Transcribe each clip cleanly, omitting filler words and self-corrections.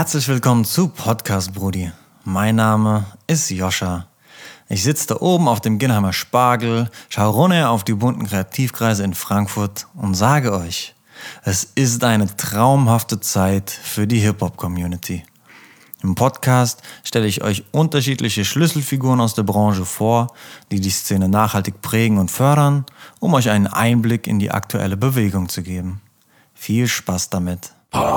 Herzlich willkommen zu Podcast Brudi. Mein Name ist Joscha. Ich sitze da oben auf dem Ginnheimer Spargel, schaue runter auf die bunten Kreativkreise in Frankfurt und sage euch, es ist eine traumhafte Zeit für die Hip-Hop-Community. Im Podcast stelle ich euch unterschiedliche Schlüsselfiguren aus der Branche vor, die die Szene nachhaltig prägen und fördern, um euch einen Einblick in die aktuelle Bewegung zu geben. Viel Spaß damit.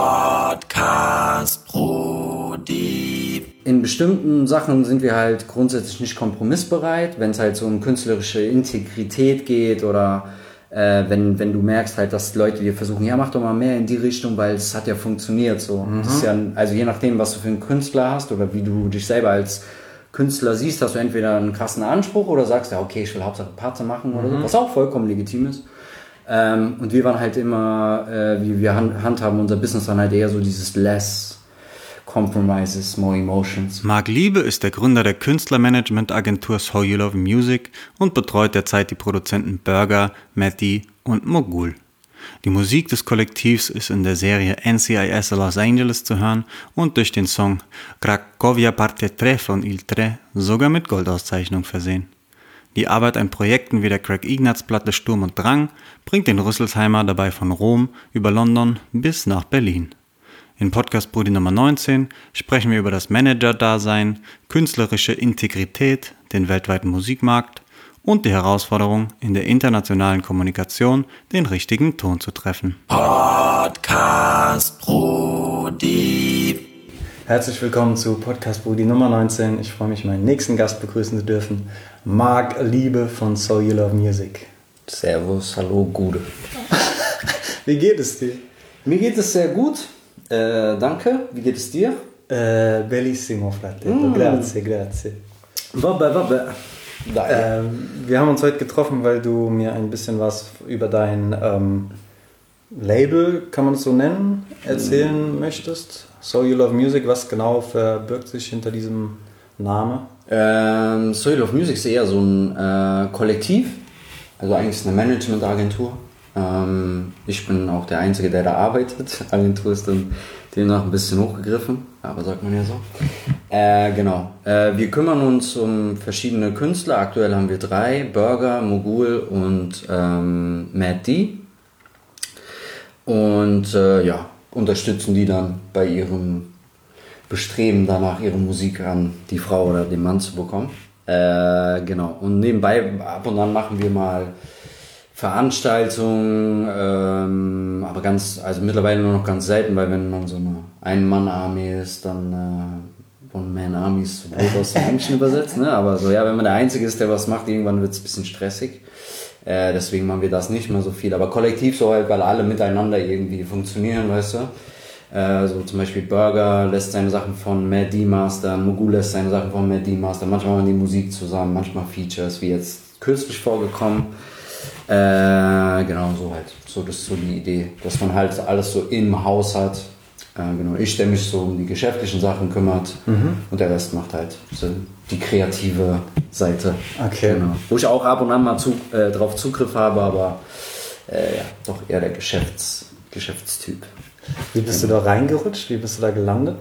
Podcast Brudi. In bestimmten Sachen sind wir halt grundsätzlich nicht kompromissbereit, wenn es halt so um künstlerische Integrität geht oder wenn du merkst halt, dass Leute dir versuchen, ja, mach doch mal mehr in die Richtung, weil es hat ja funktioniert so. Das ist ja, also je nachdem, was du für einen Künstler hast oder wie du dich selber als Künstler siehst, hast du entweder einen krassen Anspruch oder sagst, ja okay, ich will Hauptsache Party machen oder so, was auch vollkommen legitim ist. Und wir waren halt immer, wie wir handhaben unser Business dann halt eher so dieses less compromises, more emotions. Marc Liebe ist der Gründer der Künstlermanagement-Agentur So You Love Music und betreut derzeit die Produzenten Burger, Matty und Mogul. Die Musik des Kollektivs ist in der Serie NCIS Los Angeles zu hören und durch den Song Cracovia Parte 3 von Il Tre sogar mit Goldauszeichnung versehen. Die Arbeit an Projekten wie der Craig Ignatz Platte Sturm und Drang bringt den Rüsselsheimer dabei von Rom über London bis nach Berlin. In Podcast Brudi Nummer 19 sprechen wir über das Manager-Dasein, künstlerische Integrität, den weltweiten Musikmarkt und die Herausforderung, in der internationalen Kommunikation den richtigen Ton zu treffen. Podcast Brudi. Herzlich willkommen zu Podcast Brudi Nummer 19. Ich freue mich, meinen nächsten Gast begrüßen zu dürfen. Marc Liebe von So You Love Music. Servus, hallo, Gude. Wie geht es dir? Mir geht es sehr gut. Danke. Wie geht es dir? Bellissimo, fratello. Grazie. Vabbè. Wir haben uns heute getroffen, weil du mir ein bisschen was über dein Label, kann man es so nennen, erzählen möchtest. So You Love Music, was genau verbirgt sich hinter diesem Namen? So You Love Music ist eher so ein Kollektiv. Also eigentlich ist es eine Managementagentur. Ich bin auch der Einzige, der da arbeitet. Agentur ist dann demnach ein bisschen hochgegriffen, aber sagt man ja so. Genau. Wir kümmern uns um verschiedene Künstler. Aktuell haben wir 3, Burger, Mogul und Matty. Und unterstützen die dann bei ihrem Bestreben danach, ihre Musik an die Frau oder den Mann zu bekommen. Genau. Und nebenbei, ab und an machen wir mal Veranstaltungen, aber also mittlerweile nur noch ganz selten, weil wenn man so eine Ein-Mann-Armee ist, dann One-Man-Army ist so blöd aus dem Englischen übersetzt, ne? Aber so, ja, wenn man der Einzige ist, der was macht, irgendwann wird es ein bisschen stressig. Deswegen machen wir das nicht mehr so viel, aber kollektiv so halt, weil alle miteinander irgendwie funktionieren, weißt du. So zum Beispiel Burger lässt seine Sachen von Matty mastern, Mogul lässt seine Sachen von Matty mastern, manchmal machen die Musik zusammen, manchmal Features, wie jetzt kürzlich vorgekommen. Genau, so halt. So, das ist so die Idee, dass man halt alles so im Haus hat. Genau, ich, der mich so um die geschäftlichen Sachen kümmert und der Rest macht halt so die kreative Seite. Okay. Genau. Wo ich auch ab und an mal drauf Zugriff habe, aber doch eher der Geschäftstyp. Wie bist du da reingerutscht? Wie bist du da gelandet?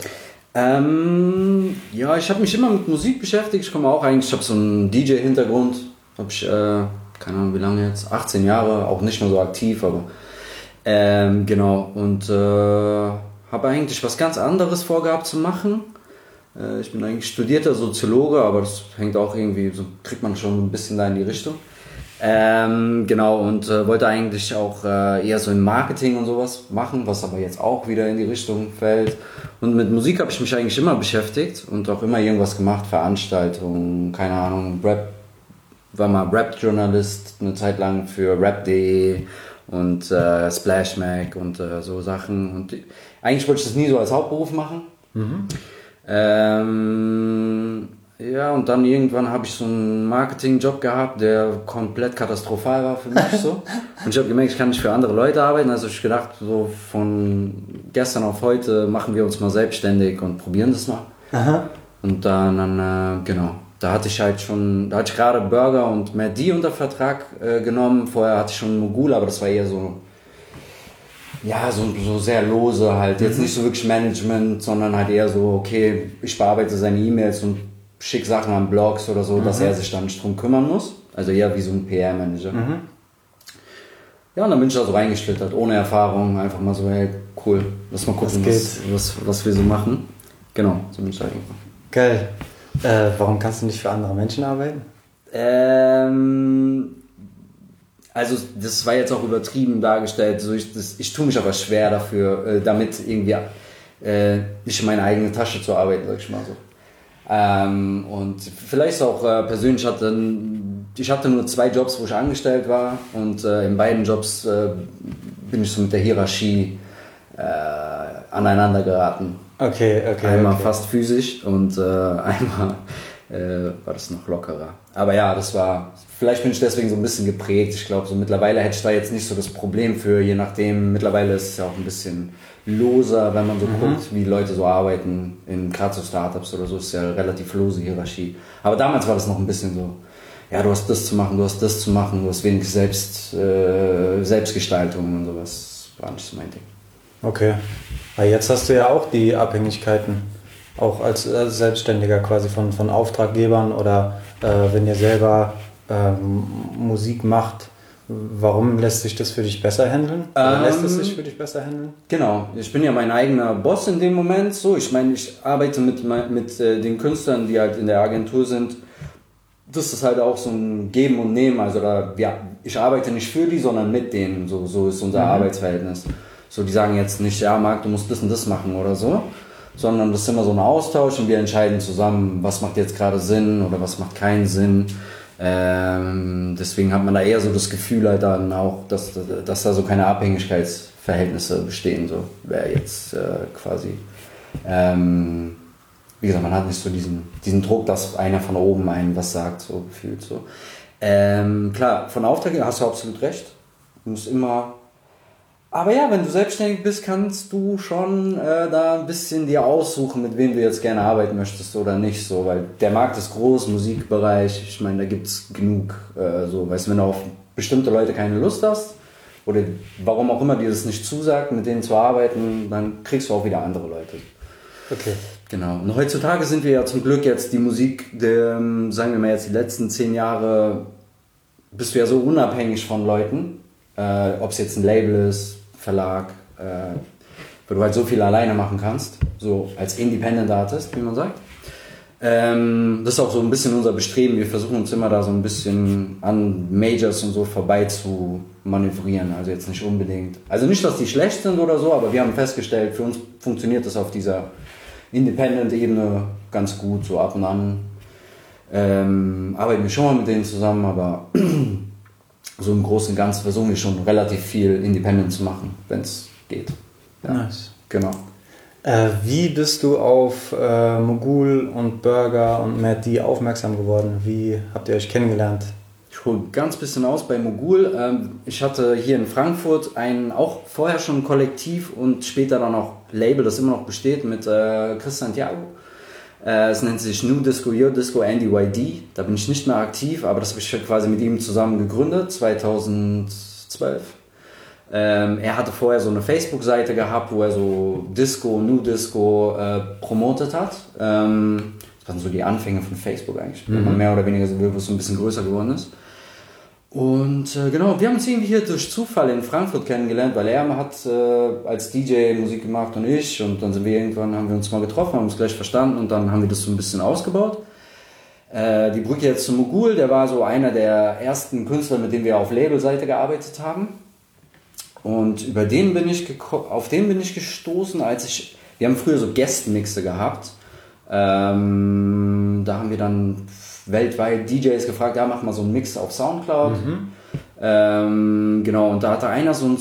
Ja, ich habe mich immer mit Musik beschäftigt. Ich habe so einen DJ-Hintergrund. Habe ich, keine Ahnung wie lange jetzt, 18 Jahre, auch nicht mehr so aktiv, aber genau. Und habe eigentlich was ganz anderes vorgehabt zu machen. Ich bin eigentlich studierter Soziologe, aber das hängt auch irgendwie, so kriegt man schon ein bisschen da in die Richtung. Genau, und wollte eigentlich auch eher so im Marketing und sowas machen, was aber jetzt auch wieder in die Richtung fällt. Und mit Musik habe ich mich eigentlich immer beschäftigt und auch immer irgendwas gemacht, Veranstaltungen, keine Ahnung, war mal Rap-Journalist eine Zeit lang für Rap.de und Splash Mag und so Sachen. Und eigentlich wollte ich das nie so als Hauptberuf machen. Ja, und dann irgendwann habe ich so einen Marketingjob gehabt, der komplett katastrophal war für mich so. Und ich habe gemerkt, ich kann nicht für andere Leute arbeiten. Also ich gedacht, so von gestern auf heute machen wir uns mal selbstständig und probieren das mal. Aha. Und dann genau. Da hatte ich gerade Burger und Matty unter Vertrag genommen. Vorher hatte ich schon Mogul, aber das war eher so Ja, so sehr lose halt. Jetzt nicht so wirklich Management, sondern halt eher so, okay, ich bearbeite seine E-Mails und schicke Sachen an Blogs oder so, dass er sich dann nicht drum kümmern muss. Also eher wie so ein PR-Manager. Ja, und dann bin ich da so reingeschlittert, ohne Erfahrung, einfach mal so, hey, cool, lass mal gucken, was wir so machen. Genau, so bin ich da reingekommen. Geil. Warum kannst du nicht für andere Menschen arbeiten? Also das war jetzt auch übertrieben dargestellt. So ich tue mich aber schwer dafür, damit irgendwie nicht in meine eigene Tasche zu arbeiten, sag ich mal so. Und vielleicht auch persönlich ich hatte nur 2 Jobs, wo ich angestellt war und in beiden Jobs bin ich so mit der Hierarchie aneinander geraten. Okay. Einmal fast physisch und einmal war das noch lockerer. Aber ja, vielleicht bin ich deswegen so ein bisschen geprägt. Ich glaube, so mittlerweile hätte ich da jetzt nicht so das Problem für, je nachdem, mittlerweile ist es ja auch ein bisschen loser, wenn man so guckt, wie Leute so arbeiten, gerade so Startups oder so, ist ja relativ lose Hierarchie. Aber damals war das noch ein bisschen so, ja, du hast das zu machen, du hast das zu machen, du hast wenig Selbstgestaltung und sowas, war nicht so mein Ding. Okay. Aber jetzt hast du ja auch die Abhängigkeiten, auch als Selbstständiger quasi von Auftraggebern oder wenn ihr selber Musik macht. Warum lässt sich das für dich besser handeln? Lässt es sich für dich besser handeln? Genau, ich bin ja mein eigener Boss in dem Moment. So, ich meine, ich arbeite mit den Künstlern, die halt in der Agentur sind. Das ist halt auch so ein Geben und Nehmen. Also ich arbeite nicht für die, sondern mit denen. So ist unser Arbeitsverhältnis. So, die sagen jetzt nicht, ja, Marc, du musst das und das machen oder so, sondern das ist immer so ein Austausch und wir entscheiden zusammen, was macht jetzt gerade Sinn oder was macht keinen Sinn. Deswegen hat man da eher so das Gefühl halt dann auch, dass da so keine Abhängigkeitsverhältnisse bestehen, so wer jetzt quasi, wie gesagt, man hat nicht so diesen Druck, dass einer von oben einem was sagt, so gefühlt so. Klar, von Aufträgen hast du absolut recht, du musst immer. Aber ja, wenn du selbstständig bist, kannst du schon da ein bisschen dir aussuchen, mit wem du jetzt gerne arbeiten möchtest oder nicht, so, weil der Markt ist groß, Musikbereich, ich meine, da gibt's genug, so, weißt du, wenn du auf bestimmte Leute keine Lust hast oder warum auch immer dir das nicht zusagt, mit denen zu arbeiten, dann kriegst du auch wieder andere Leute. Okay. Genau. Und heutzutage sind wir ja zum Glück jetzt die Musik, sagen wir mal jetzt die letzten 10 Jahre, bist du ja so unabhängig von Leuten, ob es jetzt ein Label ist, Verlag, wo du halt so viel alleine machen kannst, so als Independent Artist, wie man sagt. Das ist auch so ein bisschen unser Bestreben, wir versuchen uns immer da so ein bisschen an Majors und so vorbei zu manövrieren, also jetzt nicht unbedingt, also nicht, dass die schlecht sind oder so, aber wir haben festgestellt, für uns funktioniert das auf dieser Independent-Ebene ganz gut, so ab und an arbeiten wir schon mal mit denen zusammen, aber so im Großen und Ganzen versuchen wir schon relativ viel Independent zu machen, wenn es geht. Ja. Nice. Genau. Wie bist du auf Mogul und Burger und Matt D aufmerksam geworden? Wie habt ihr euch kennengelernt? Ich hole ganz bisschen aus bei Mogul. Ich hatte hier in Frankfurt auch vorher schon ein Kollektiv und später dann auch Label, das immer noch besteht, mit Chris Santiago. Es nennt sich New Disco, Yo Disco, Andy YD. Da bin ich nicht mehr aktiv, aber das habe ich quasi mit ihm zusammen gegründet, 2012. Er hatte vorher so eine Facebook-Seite gehabt, wo er so Disco, New Disco promotet hat. Das waren so die Anfänge von Facebook eigentlich, wenn man mehr oder weniger so ein bisschen größer geworden ist. Und genau, wir haben uns irgendwie hier durch Zufall in Frankfurt kennengelernt, weil er hat als DJ Musik gemacht und ich, und dann haben wir uns mal getroffen, haben uns gleich verstanden und dann haben wir das so ein bisschen ausgebaut. Die Brücke jetzt zu Mogul, der war so einer der ersten Künstler, mit denen wir auf Labelseite gearbeitet haben. Und auf den bin ich gestoßen, wir haben früher so Guest-Mixe gehabt. Da haben wir dann weltweit DJs gefragt, ja, mach mal so einen Mix auf Soundcloud. Genau, und da hatte einer so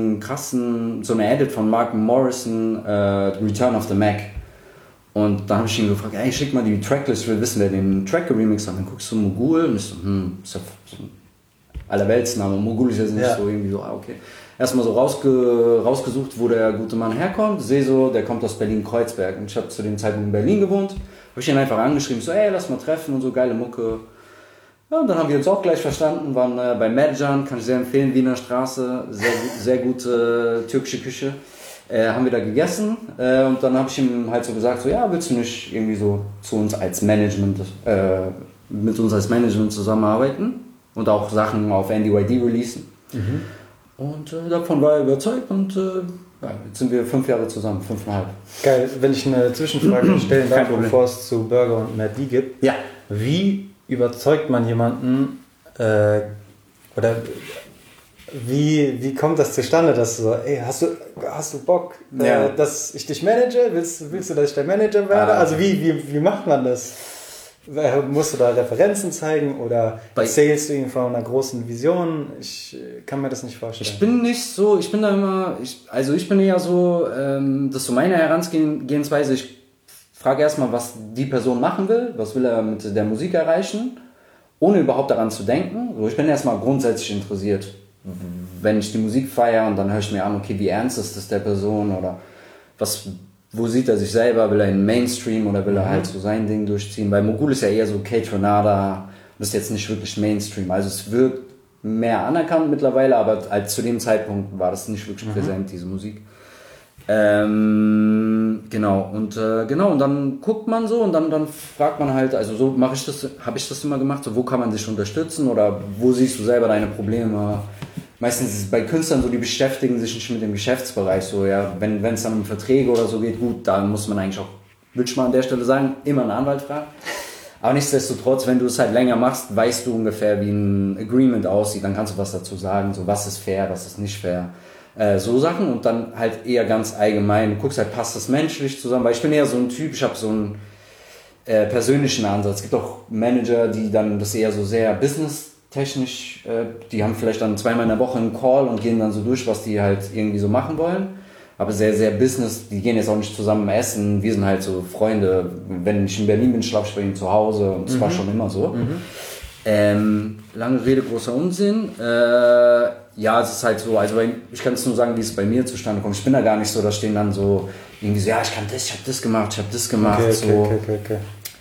eine Edit von Mark Morrison, Return of the Mac. Und da habe ich ihn gefragt, ey, schick mal die Tracklist, ich will wissen, wer den Track geremixed hat. Dann guckst du Mogul und ich so, ist ja so ein Allerweltsname. Mogul ist jetzt nicht so irgendwie so, okay. Erstmal so rausgesucht, wo der gute Mann herkommt. Sehe so, der kommt aus Berlin-Kreuzberg. Und ich habe zu dem Zeitpunkt in Berlin gewohnt. Habe ich ihn einfach angeschrieben, so, ey, lass mal treffen und so, geile Mucke. Ja, und dann haben wir uns auch gleich verstanden, waren bei Mercan, kann ich sehr empfehlen, Wiener Straße, sehr gute türkische Küche. Haben wir da gegessen und dann habe ich ihm halt so gesagt, so ja, willst du nicht irgendwie so zu uns als Management, mit uns als Management zusammenarbeiten und auch Sachen auf NDYD releasen. Und davon war er überzeugt und jetzt sind wir 5 Jahre zusammen, 5,5. Geil, wenn ich eine Zwischenfrage stellen darf, bevor es zu Burger und Matt D gibt. Ja. Wie überzeugt man jemanden oder wie kommt das zustande, dass du so, ey, hast du Bock, dass ich dich manage? Willst du, dass ich der Manager werde? Also wie macht man das? Musst du da Referenzen zeigen oder erzählst du ihm von einer großen Vision? Ich kann mir das nicht vorstellen. Ich bin eher so, das ist so meine Herangehensweise. Ich frage erstmal, was die Person machen will, was will er mit der Musik erreichen, ohne überhaupt daran zu denken. So, ich bin erstmal grundsätzlich interessiert. Wenn ich die Musik feiere und dann höre ich mir an, okay, wie ernst ist das der Person oder wo sieht er sich selber, will er in Mainstream oder will er halt so sein Ding durchziehen, weil Mogul ist ja eher so K-Tronada, das ist jetzt nicht wirklich Mainstream, also es wird mehr anerkannt mittlerweile, aber als zu dem Zeitpunkt war das nicht wirklich präsent, diese Musik. Genau, und dann guckt man so und dann fragt man halt, also so habe ich das immer gemacht, so wo kann man sich unterstützen oder wo siehst du selber deine Probleme? Meistens ist es bei Künstlern so, die beschäftigen sich nicht mit dem Geschäftsbereich, so, ja, wenn es dann um Verträge oder so geht, gut, da muss man eigentlich auch, würde ich mal an der Stelle sagen, immer einen Anwalt fragen. Aber nichtsdestotrotz, wenn du es halt länger machst, weißt du ungefähr, wie ein Agreement aussieht, dann kannst du was dazu sagen, so was ist fair, was ist nicht fair. So Sachen und dann halt eher ganz allgemein, du guckst halt, passt das menschlich zusammen, weil ich bin eher so ein Typ, ich habe so einen persönlichen Ansatz. Es gibt auch Manager, die dann das eher so sehr businesstechnisch, die haben vielleicht dann 2-mal in der Woche einen Call und gehen dann so durch, was die halt irgendwie so machen wollen, aber sehr, sehr Business, die gehen jetzt auch nicht zusammen essen, wir sind halt so Freunde, wenn ich in Berlin bin, schlafe ich bei ihnen zu Hause und das war schon immer so. Lange Rede, großer Unsinn. Ja, es ist halt so, also ich kann es nur sagen, wie es bei mir zustande kommt. Ich bin da gar nicht so, da stehen dann so irgendwie so, ja, ich kann das, ich habe das gemacht, Okay.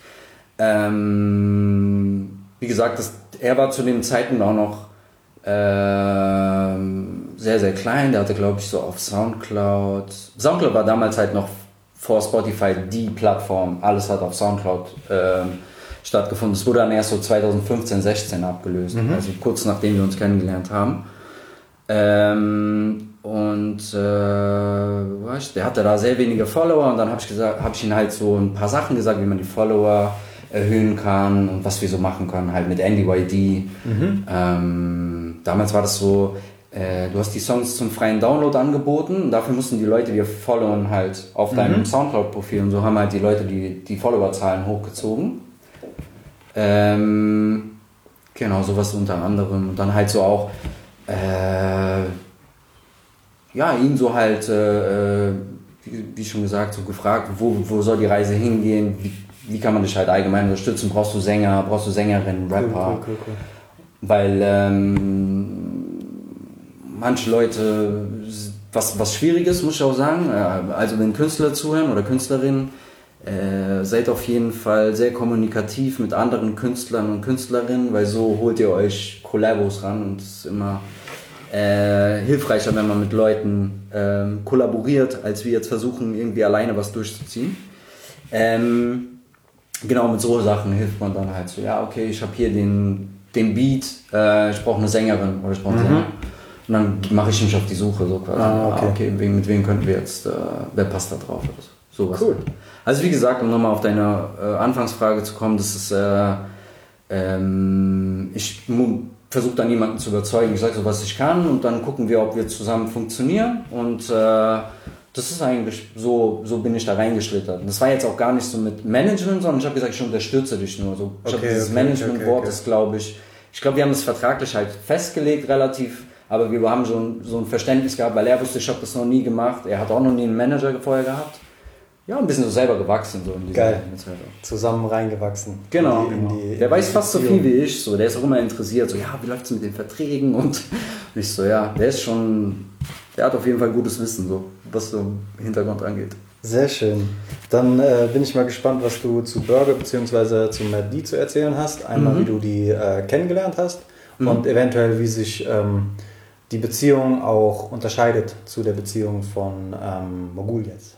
Wie gesagt, er war zu dem Zeitpunkt auch noch sehr, sehr klein. Der hatte, glaube ich, so auf Soundcloud war damals halt noch vor Spotify die Plattform. Alles hat auf Soundcloud stattgefunden. Es wurde dann erst so 2015, 16 abgelöst. Also kurz nachdem wir uns kennengelernt haben. Der hatte da sehr wenige Follower und dann habe ich ihm halt so ein paar Sachen gesagt, wie man die Follower erhöhen kann und was wir so machen können, halt mit NDYD. Damals war das so, du hast die Songs zum freien Download angeboten und dafür mussten die Leute dir followen halt auf deinem Soundcloud-Profil und so haben halt die Leute die Followerzahlen hochgezogen. Genau, sowas unter anderem und dann halt so auch ihn so halt, wie schon gesagt, so gefragt, wo soll die Reise hingehen, wie kann man dich halt allgemein unterstützen, brauchst du Sänger, brauchst du Sängerinnen, Rapper, cool. Weil manche Leute, was schwierig ist, muss ich auch sagen, also wenn Künstler zuhören oder Künstlerinnen, seid auf jeden Fall sehr kommunikativ mit anderen Künstlern und Künstlerinnen, weil so holt ihr euch Kollabos ran und es ist immer hilfreicher, wenn man mit Leuten kollaboriert, als wir jetzt versuchen, irgendwie alleine was durchzuziehen. Genau, mit so Sachen hilft man dann halt so, ja, okay, ich habe hier den Beat, ich brauche eine Sängerin oder ich brauche einen Sänger. Und dann mache ich mich auf die Suche, so quasi. Okay, mit wem könnten wir jetzt, wer passt da drauf oder so. Sowas. Cool. Also wie gesagt, um nochmal auf deine Anfangsfrage zu kommen, das ist, ich versuche dann jemanden zu überzeugen, ich sage so, was ich kann und dann gucken wir, ob wir zusammen funktionieren und das ist eigentlich, so bin ich da reingeschlittert. Und das war jetzt auch gar nicht so mit Management, sondern ich habe gesagt, ich unterstütze dich nur. So, dieses Management-Wort ist, glaube ich glaube, wir haben das vertraglich halt festgelegt relativ, aber wir haben so ein Verständnis gehabt, weil er wusste, ich habe das noch nie gemacht, er hat auch noch nie einen Manager vorher gehabt. Ja, ein bisschen so selber gewachsen. So in dieser Zeit. Zusammen reingewachsen. Genau. Der weiß fast so viel wie ich, so. Der ist auch immer interessiert, so, ja, wie läuft es mit den Verträgen und ich so, ja, der hat auf jeden Fall gutes Wissen, so, was so im Hintergrund angeht. Sehr schön. Dann bin ich mal gespannt, was du zu Burger bzw. zu Matt D zu erzählen hast. Einmal, wie du die kennengelernt hast und eventuell, wie sich die Beziehung auch unterscheidet zu der Beziehung von Mogul jetzt.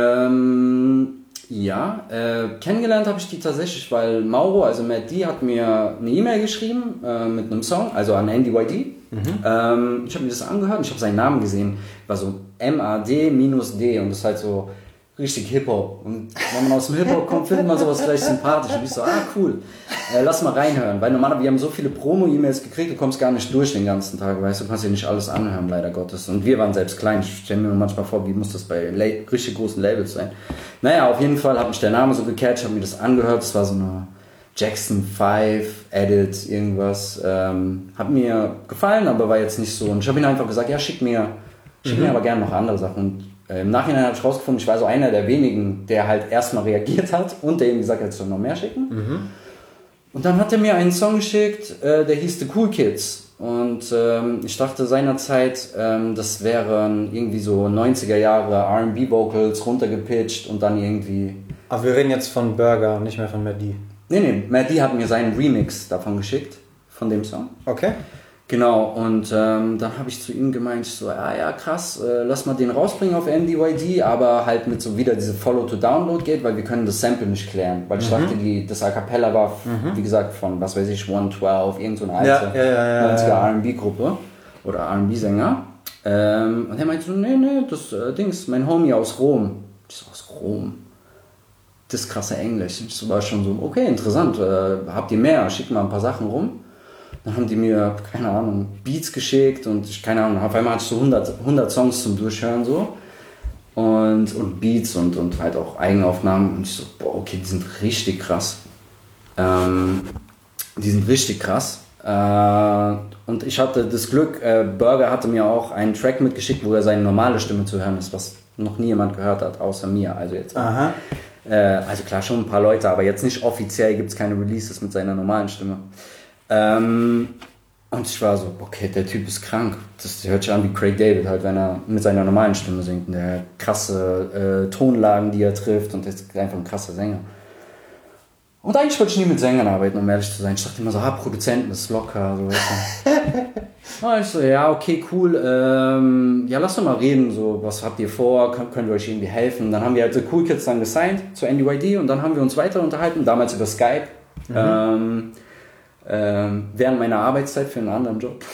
Kennengelernt habe ich die tatsächlich, weil Mauro, also Matt D, hat mir eine E-Mail geschrieben mit einem Song, also an NDYD. Ich habe mir das angehört und ich habe seinen Namen gesehen. War so MAD-D und das ist halt so richtig Hip-Hop. Und wenn man aus dem Hip-Hop kommt, findet man sowas gleich sympathisch. Und ich so, cool, lass mal reinhören. Weil normalerweise, wir haben so viele Promo-E-Mails gekriegt, du kommst gar nicht durch den ganzen Tag, weißt du, kannst dir nicht alles anhören, leider Gottes. Und wir waren selbst klein. Ich stelle mir manchmal vor, wie muss das bei richtig großen Labels sein. Naja, auf jeden Fall hat mich der Name so gecatcht, habe mir das angehört. Das war so eine Jackson 5, Edit, irgendwas. Hat mir gefallen, aber war jetzt nicht so. Und ich habe ihm einfach gesagt, ja, schick mir aber gerne noch andere Sachen. Und im Nachhinein habe ich rausgefunden, ich war so einer der wenigen, der halt erstmal reagiert hat und der ihm gesagt hat, ich soll noch mehr schicken. Und dann hat er mir einen Song geschickt, der hieß The Cool Kids. Und ich dachte seinerzeit, das wären irgendwie so 90er Jahre R&B-Vocals runtergepitcht und dann irgendwie... Aber wir reden jetzt von Burger, nicht mehr von Matt D. Nee, Matt D hat mir seinen Remix davon geschickt, von dem Song. Okay. Genau, und dann habe ich zu ihm gemeint, so, ja krass, lass mal den rausbringen auf NDYD, aber halt mit so wieder diese Follow-to-Download geht, weil wir können das Sample nicht klären, weil ich dachte, das A Cappella war, wie gesagt, von, was weiß ich, 112, irgend so eine alte 90er R&B-Gruppe oder R&B-Sänger. Und er meinte so, nee, das Ding ist mein Homie aus Rom. Ich so, aus Rom? Das krasse Englisch. Ich war schon so, okay, interessant, habt ihr mehr? Schickt mal ein paar Sachen rum. Dann haben die mir, keine Ahnung, Beats geschickt und keine Ahnung, auf einmal hatte ich so 100 Songs zum Durchhören so und Beats und halt auch Eigenaufnahmen und ich so, boah, okay, die sind richtig krass. Und ich hatte das Glück, Burger hatte mir auch einen Track mitgeschickt, wo er seine normale Stimme zu hören ist, was noch nie jemand gehört hat, außer mir, also jetzt. Also klar, schon ein paar Leute, aber jetzt nicht offiziell gibt es keine Releases mit seiner normalen Stimme. Und ich war so, okay, der Typ ist krank. Das hört sich an wie Craig David, halt, wenn er mit seiner normalen Stimme singt. Der hat krasse Tonlagen, die er trifft und ist einfach ein krasser Sänger. Und eigentlich wollte ich nie mit Sängern arbeiten, um ehrlich zu sein. Ich dachte immer so, Produzenten, das ist locker. So, weißt du. Und ich so, ja, okay, cool. Ja, lass doch mal reden. So, was habt ihr vor? Können wir euch irgendwie helfen? Dann haben wir halt The Cool Kids dann gesigned zu NDYD und dann haben wir uns weiter unterhalten, damals über Skype. Während meiner Arbeitszeit für einen anderen Job.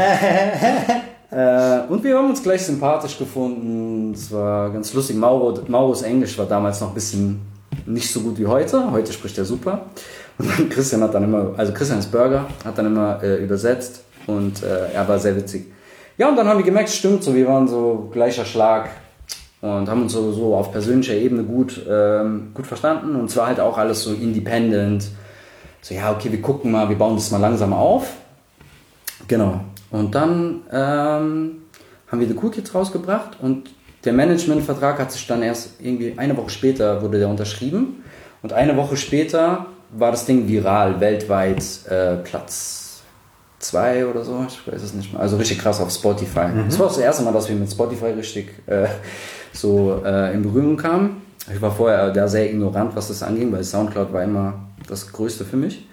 Und wir haben uns gleich sympathisch gefunden. Es war ganz lustig. Mauros Englisch war damals noch ein bisschen nicht so gut wie heute. Heute spricht er super. Und dann Christian ist Burger, hat dann immer übersetzt und er war sehr witzig. Ja, und dann haben wir gemerkt, stimmt so, wir waren so gleicher Schlag und haben uns so auf persönlicher Ebene gut verstanden. Und zwar halt auch alles so independent. So, ja, okay, wir gucken mal, wir bauen das mal langsam auf. Genau. Und dann haben wir The Cool Kids rausgebracht und der Managementvertrag hat sich dann erst irgendwie eine Woche später wurde der unterschrieben. Und eine Woche später war das Ding viral, weltweit Platz 2 oder so, ich weiß es nicht mehr. Also richtig krass auf Spotify. Das war das erste Mal, dass wir mit Spotify richtig in Berührung kamen. Ich war vorher da sehr ignorant, was das anging, weil Soundcloud war immer das Größte für mich.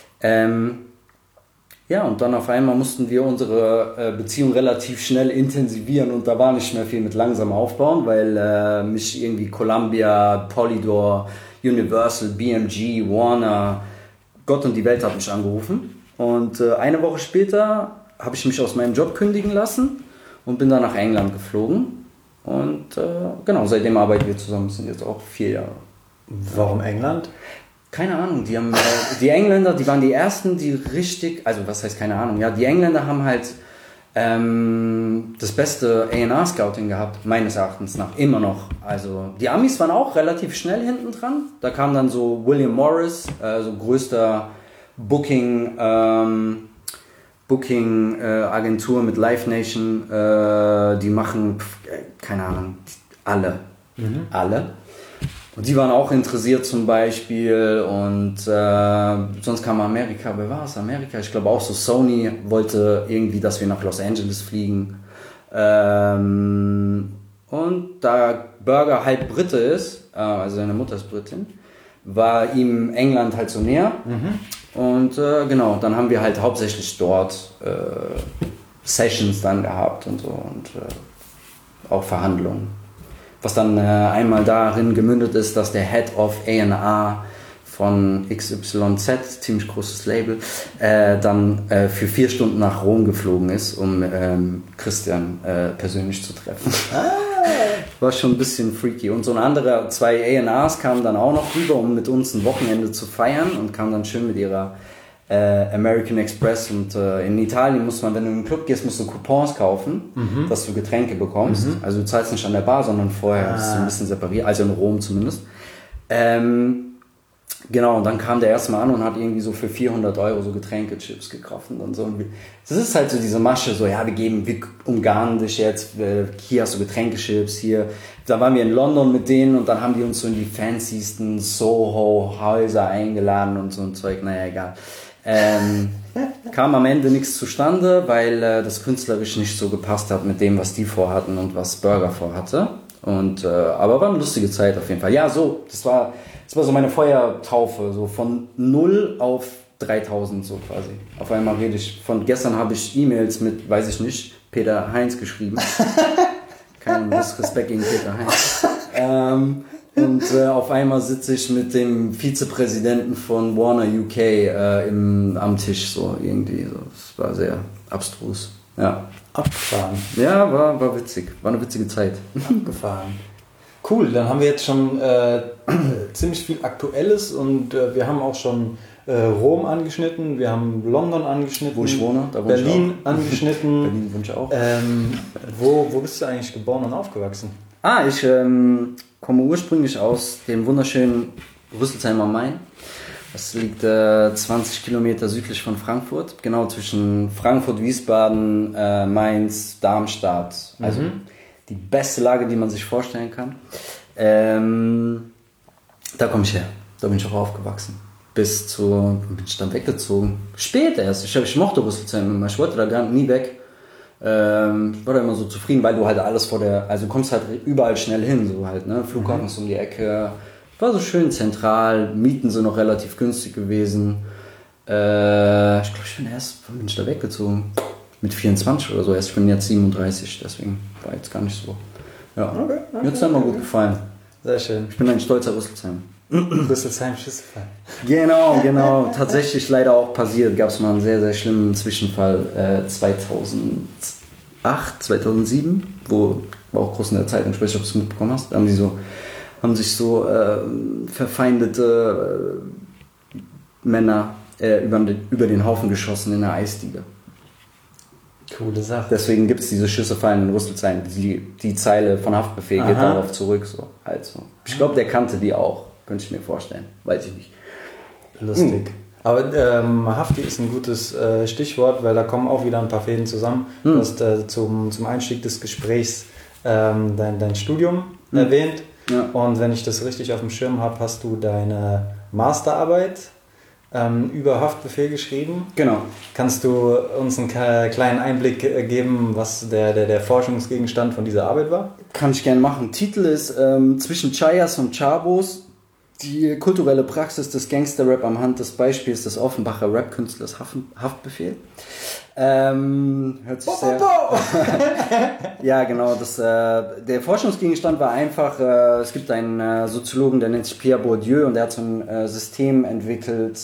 Ja, und dann auf einmal mussten wir unsere Beziehung relativ schnell intensivieren und da war nicht mehr viel mit langsam aufbauen, weil mich irgendwie Columbia, Polydor, Universal, BMG, Warner, Gott und die Welt hat mich angerufen. Und eine Woche später habe ich mich aus meinem Job kündigen lassen und bin dann nach England geflogen. Und genau, seitdem arbeiten wir zusammen, das sind jetzt auch 4 Jahre. Warum England? Keine Ahnung, die Engländer, die waren die ersten, die richtig, also was heißt keine Ahnung, ja, die Engländer haben halt das beste A&R-Scouting gehabt, meines Erachtens nach, immer noch. Also die Amis waren auch relativ schnell hinten dran, da kam dann so William Morris, so größter Booking-Agentur mit Live Nation, die machen, keine Ahnung, alle. Und die waren auch interessiert zum Beispiel und sonst kam Amerika, wer war es? Amerika? Ich glaube auch so Sony wollte irgendwie, dass wir nach Los Angeles fliegen. Und da Burger halb Brite ist, also seine Mutter ist Britin, war ihm England halt so näher. Und genau, dann haben wir halt hauptsächlich dort Sessions dann gehabt und so und auch Verhandlungen. Was dann einmal darin gemündet ist, dass der Head of A&R von XYZ, ziemlich großes Label, dann für 4 Stunden nach Rom geflogen ist, um Christian persönlich zu treffen. War schon ein bisschen freaky. Und so ein anderer, 2 A&Rs kamen dann auch noch rüber, um mit uns ein Wochenende zu feiern und kamen dann schön mit ihrer American Express. Und in Italien muss man, wenn du in den Club gehst, musst du Coupons kaufen, dass du Getränke bekommst. Also du zahlst nicht an der Bar, sondern vorher. Das ist ein bisschen separiert, also in Rom zumindest. Genau, und dann kam der erstmal an und hat irgendwie so für 400 € so Getränkechips gekauft und so. Das ist halt so diese Masche, so, ja, wir umgarnen dich jetzt, hier hast du Getränkechips, hier. Da waren wir in London mit denen und dann haben die uns so in die fancysten Soho-Häuser eingeladen und so ein Zeug, naja, egal. Kam am Ende nichts zustande, weil das künstlerisch nicht so gepasst hat mit dem, was die vorhatten und was Burger vorhatte. Und, aber war eine lustige Zeit auf jeden Fall. Ja, so, das war so meine Feuertaufe, so von 0 auf 3000 so quasi. Auf einmal rede ich, von gestern habe ich E-Mails mit, weiß ich nicht, Peter Heinz geschrieben. Kein Respekt gegen Peter Heinz. Und auf einmal sitze ich mit dem Vizepräsidenten von Warner UK am Tisch, so irgendwie. So. Das war sehr abstrus. Ja. Abgefahren. Ja, war witzig. War eine witzige Zeit. Abgefahren. Cool, dann haben wir jetzt schon ziemlich viel Aktuelles und wir haben auch schon Rom angeschnitten, wir haben London angeschnitten, wo ich wohne, da wohne Berlin ich auch. angeschnitten. Berlin wohne ich auch. Wo bist du eigentlich geboren und aufgewachsen? Ich komme ursprünglich aus dem wunderschönen Rüsselsheimer Main. Das liegt 20 Kilometer südlich von Frankfurt, genau zwischen Frankfurt, Wiesbaden, Mainz, Darmstadt. Also die beste Lage, die man sich vorstellen kann. Da komme ich her. Da bin ich auch aufgewachsen. Bin ich dann weggezogen. Spät erst. Ich mochte Rüsselsheim immer. Ich wollte da nie weg. Ich war da immer so zufrieden, weil du halt alles also du kommst halt überall schnell hin, so halt, ne? Flughafen ist um die Ecke. War so schön zentral. Mieten sind noch relativ günstig gewesen. Ich glaube, wann bin ich da weggezogen? Mit 24 oder so. Ich bin jetzt 37, deswegen war jetzt gar nicht so. Ja, okay. Mir hat es dann mal gut gefallen. Sehr schön. Ich bin ein stolzer Rüsselsheim. Rüsselsheim, Schüsselfall. Genau. Tatsächlich leider auch passiert. Gab es mal einen sehr, sehr schlimmen Zwischenfall 2008, 2007, wo war auch groß in der Zeitung, ich weiß nicht, ob du es mitbekommen hast, haben sich so verfeindete Männer über den Haufen geschossen in der Eisdiele. Coole Sache. Deswegen gibt es diese Schüsse fallen in Rüsselsheim. Die Zeile von Haftbefehl geht darauf zurück. So. Also. Ich glaube, der kannte die auch. Könnte ich mir vorstellen. Weiß ich nicht. Lustig. Aber Hafti ist ein gutes Stichwort, weil da kommen auch wieder ein paar Fäden zusammen. Du hast zum Einstieg des Gesprächs dein Studium erwähnt. Ja. Und wenn ich das richtig auf dem Schirm habe, hast du deine Masterarbeit über Haftbefehl geschrieben. Genau. Kannst du uns einen kleinen Einblick geben, was der Forschungsgegenstand von dieser Arbeit war? Kann ich gerne machen. Titel ist Zwischen Chayas und Chabos, die kulturelle Praxis des Gangster-Rap am Hand des Beispiels des Offenbacher Rap-Künstlers Haftbefehl. Hört sich sehr... Ja, genau. Der Forschungsgegenstand war einfach, es gibt einen Soziologen, der nennt sich Pierre Bourdieu und der hat so ein System entwickelt,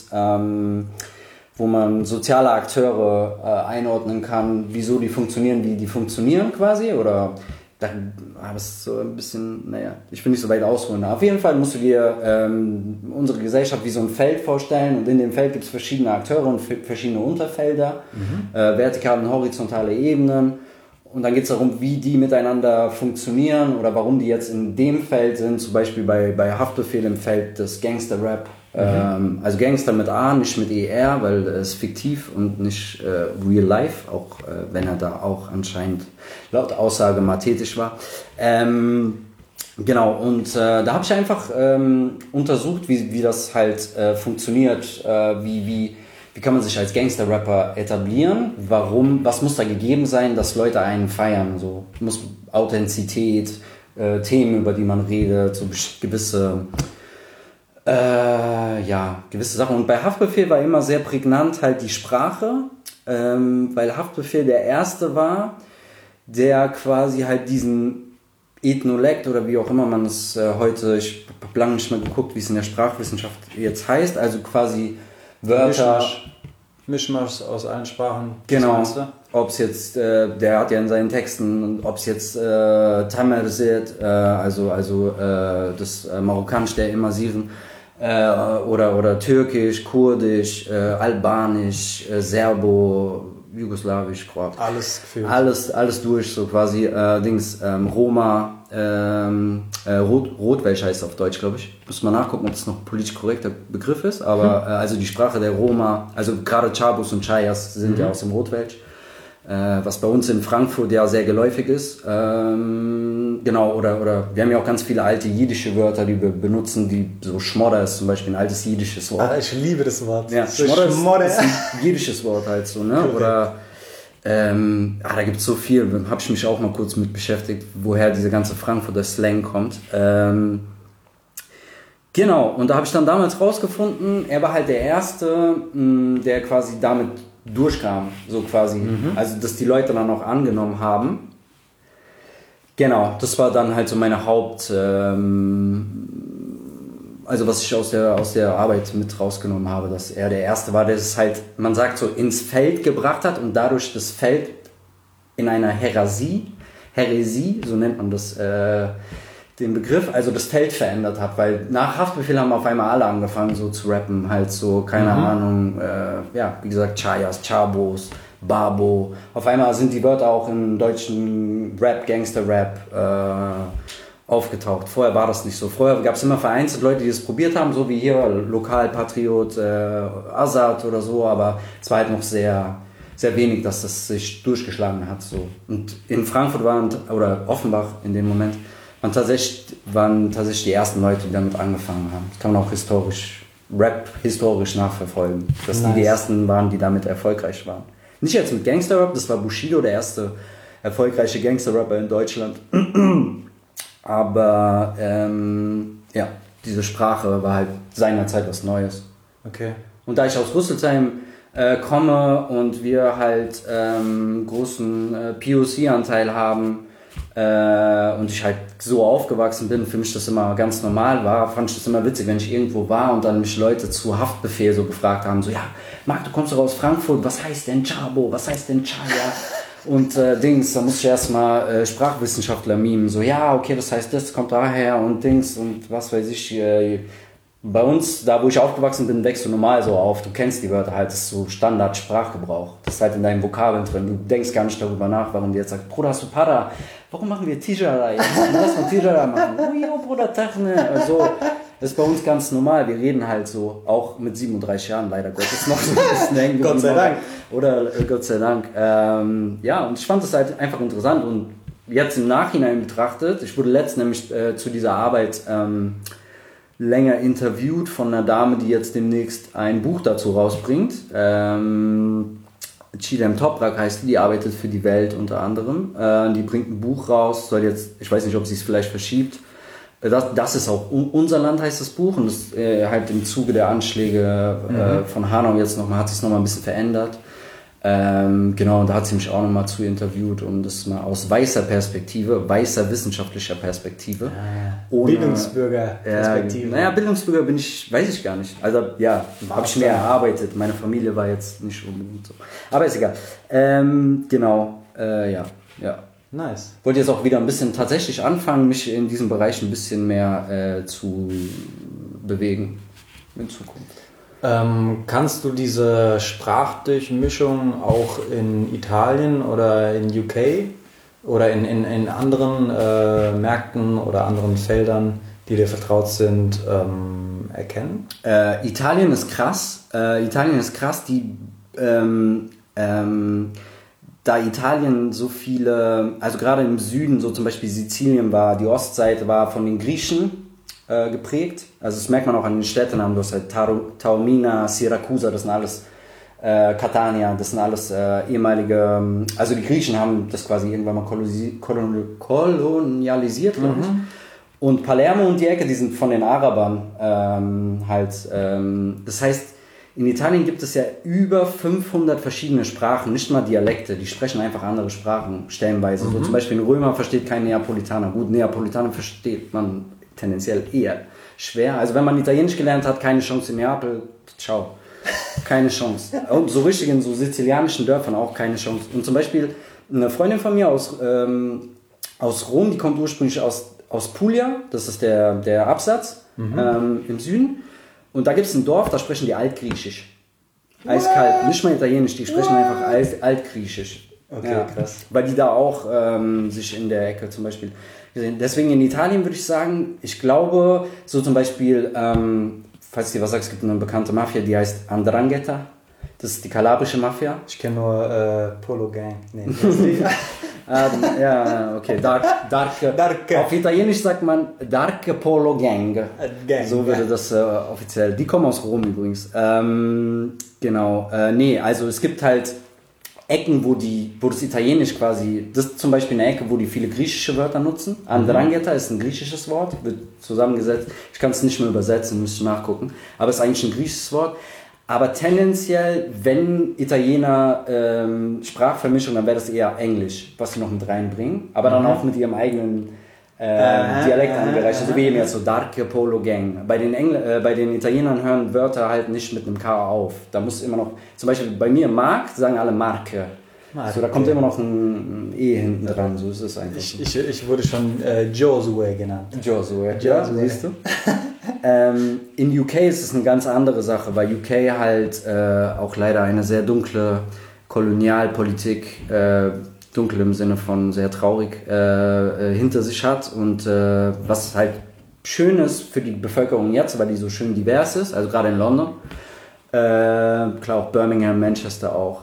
wo man soziale Akteure einordnen kann, wieso die funktionieren, wie die funktionieren quasi, oder aber es ist so ein bisschen, ich will nicht so weit ausholen. Auf jeden Fall musst du dir unsere Gesellschaft wie so ein Feld vorstellen und in dem Feld gibt es verschiedene Akteure und verschiedene Unterfelder, vertikale und horizontale Ebenen und dann geht es darum, wie die miteinander funktionieren oder warum die jetzt in dem Feld sind, zum Beispiel bei Haftbefehl im Feld des Gangster-Rap. Also Gangster mit A, nicht mit ER, weil es fiktiv und nicht real life, auch wenn er da auch anscheinend laut Aussage mal tätig war. Genau, und da habe ich einfach untersucht, wie das halt funktioniert, wie kann man sich als Gangster-Rapper etablieren, was muss da gegeben sein, dass Leute einen feiern, so muss Authentizität, Themen, über die man redet, so gewisse Sachen. Und bei Haftbefehl war immer sehr prägnant halt die Sprache, weil Haftbefehl der erste war, der quasi halt diesen Ethnolekt oder wie auch immer man es heute, ich habe lange nicht mehr geguckt, wie es in der Sprachwissenschaft jetzt heißt, also quasi Wörter... Mischmasch aus allen Sprachen. Genau. Ob es jetzt, der hat ja in seinen Texten, ob es jetzt Tamersit, also das Marokkanisch der Immersieren, oder Türkisch, Kurdisch, Albanisch, Serbo, Jugoslawisch, Kroatisch. Alles gefühlt. Alles durch, so quasi Roma, Rotwelsch heißt es auf Deutsch, glaube ich. Muss man nachgucken, ob das noch ein politisch korrekter Begriff ist, aber also die Sprache der Roma, also gerade Chabos und Chayas sind ja aus dem Rotwelsch, was bei uns in Frankfurt ja sehr geläufig ist. Genau, oder wir haben ja auch ganz viele alte jiddische Wörter, die wir benutzen, die so Schmodder ist zum Beispiel ein altes jiddisches Wort. Ah, ich liebe das Wort. Ja, so Schmodder ist ein jiddisches Wort halt so, ne? Oder da gibt es so viel, habe ich mich auch mal kurz mit beschäftigt, woher diese ganze Frankfurter Slang kommt. Genau, und da habe ich dann damals rausgefunden, er war halt der Erste, der quasi damit durchkam, so quasi. Also, dass die Leute dann auch angenommen haben. Genau, das war dann halt so meine also was ich aus der Arbeit mit rausgenommen habe, dass er der Erste war, der es halt, man sagt so, ins Feld gebracht hat und dadurch das Feld in einer Häresie, so nennt man das, den Begriff, also das Feld verändert hat, weil nach Haftbefehl haben auf einmal alle angefangen so zu rappen, halt so, keine Ahnung, wie gesagt, Chayas, Chabos, Babo, auf einmal sind die Wörter auch im deutschen Rap, Gangster-Rap aufgetaucht. Vorher war das nicht so. Vorher gab es immer vereinzelt Leute, die das probiert haben, so wie hier, Lokalpatriot, Azad oder so, aber es war halt noch sehr, sehr wenig, dass das sich durchgeschlagen hat. So. Und in Frankfurt oder Offenbach in dem Moment, waren tatsächlich die ersten Leute, die damit angefangen haben. Das kann man auch historisch nachverfolgen, dass die ersten waren, die damit erfolgreich waren. Nicht jetzt mit Gangster-Rap, das war Bushido, der erste erfolgreiche Gangster-Rapper in Deutschland. Aber diese Sprache war halt seinerzeit was Neues. Okay. Und da ich aus Rüsselsheim komme und wir halt großen POC-Anteil haben und ich halt so aufgewachsen bin, für mich das immer ganz normal war, fand ich das immer witzig, wenn ich irgendwo war und dann mich Leute zu Haftbefehl so gefragt haben, so, ja, Marc, du kommst doch aus Frankfurt, was heißt denn Chabo, was heißt denn Chaya? Und da musste ich erstmal Sprachwissenschaftler mimen, so, ja, okay, das heißt, das kommt daher und und was weiß ich. Bei uns, da wo ich aufgewachsen bin, wächst du normal so auf, du kennst die Wörter halt, das ist so Standard-Sprachgebrauch, das ist halt in deinen Vokabeln drin, du denkst gar nicht darüber nach, warum die jetzt sagt, Bruder, hast du Para, warum machen wir Tijara jetzt? Lass mal Tijara machen. Oh jo, Bruder, Tachne. Also, das ist bei uns ganz normal. Wir reden halt so, auch mit 37 Jahren, leider Gottes, noch so ein bisschen hängen. Gott sei Dank. Oder Gott sei Dank. Und ich fand das halt einfach interessant. Und jetzt im Nachhinein betrachtet, ich wurde nämlich zu dieser Arbeit länger interviewt von einer Dame, die jetzt demnächst ein Buch dazu rausbringt. Chidem Toprak heißt die arbeitet für die Welt unter anderem. Die bringt ein Buch raus, soll jetzt, ich weiß nicht, ob sie es vielleicht verschiebt. Das ist auch unser Land, heißt das Buch, und das halt im Zuge der Anschläge von Hanau jetzt nochmal, hat sich nochmal ein bisschen verändert. Genau, und da hat sie mich auch nochmal zu interviewt, und das mal aus weißer wissenschaftlicher Perspektive. Bildungsbürger-Perspektive. Bildungsbürger weiß ich gar nicht. Also ja, habe ich mehr erarbeitet. Meine Familie war jetzt nicht unbedingt so. Aber ist egal. Genau, ja. Nice. Ich wollte jetzt auch wieder ein bisschen tatsächlich anfangen, mich in diesem Bereich ein bisschen mehr zu bewegen in Zukunft. Kannst du diese Sprachdurchmischung auch in Italien oder in UK oder in anderen Märkten oder anderen Feldern, die dir vertraut sind, erkennen? Italien ist krass. Da Italien so viele, also gerade im Süden, so zum Beispiel Sizilien die Ostseite war von den Griechen geprägt. Also das merkt man auch an den Städtenamen, du hast halt Taormina, Siracusa, das sind alles Catania, das sind alles ehemalige, also die Griechen haben das quasi irgendwann mal kolonialisiert, glaube ich. Und Palermo und die Ecke, die sind von den Arabern das heißt, in Italien gibt es ja über 500 verschiedene Sprachen, nicht mal Dialekte, die sprechen einfach andere Sprachen stellenweise. So zum Beispiel ein Römer versteht kein Neapolitaner. Gut, Neapolitaner versteht man tendenziell eher schwer. Also wenn man Italienisch gelernt hat, keine Chance in Neapel, ciao. Keine Chance. Und so richtig in so sizilianischen Dörfern auch keine Chance. Und zum Beispiel eine Freundin von mir aus Rom, die kommt ursprünglich aus Puglia, das ist der Absatz im Süden. Und da gibt es ein Dorf, da sprechen die Altgriechisch. Eiskalt, nicht mal Italienisch, die sprechen einfach Altgriechisch. Okay, ja, krass. Weil die da auch sich in der Ecke zum Beispiel gesehen. Deswegen in Italien würde ich sagen, ich glaube, so zum Beispiel, falls dir was sagst, es gibt eine bekannte Mafia, die heißt 'Ndrangheta. Das ist die kalabrische Mafia. Ich kenne nur Polo Gang. Nee, ja, okay. Dark. Auf Italienisch sagt man Dark Polo Gang. So würde das offiziell. Die kommen aus Rom übrigens. Genau. Also es gibt halt Ecken, wo das Italienisch quasi, das ist zum Beispiel eine Ecke, wo die viele griechische Wörter nutzen. 'Ndrangheta ist ein griechisches Wort, wird zusammengesetzt. Ich kann es nicht mehr übersetzen, müsste ich nachgucken. Aber es ist eigentlich ein griechisches Wort. Aber tendenziell, wenn Italiener Sprachvermischung, dann wäre das eher Englisch, was sie noch mit reinbringen. Aber dann auch mit ihrem eigenen Dialekt angereicht. So wie eben jetzt so Dark Polo Gang. Bei den Italienern hören Wörter halt nicht mit einem K auf. Da muss immer noch, zum Beispiel bei mir Mark, sagen alle Marke. So, da kommt immer noch ein E hinten dran, so ist es einfach. Ich wurde schon Josue genannt. Josue, ja, siehst du. In UK ist es eine ganz andere Sache, weil UK halt auch leider eine sehr dunkle Kolonialpolitik, dunkel im Sinne von sehr traurig, hinter sich hat und was halt schön ist für die Bevölkerung jetzt, weil die so schön divers ist, also gerade in London, klar auch Birmingham, Manchester auch.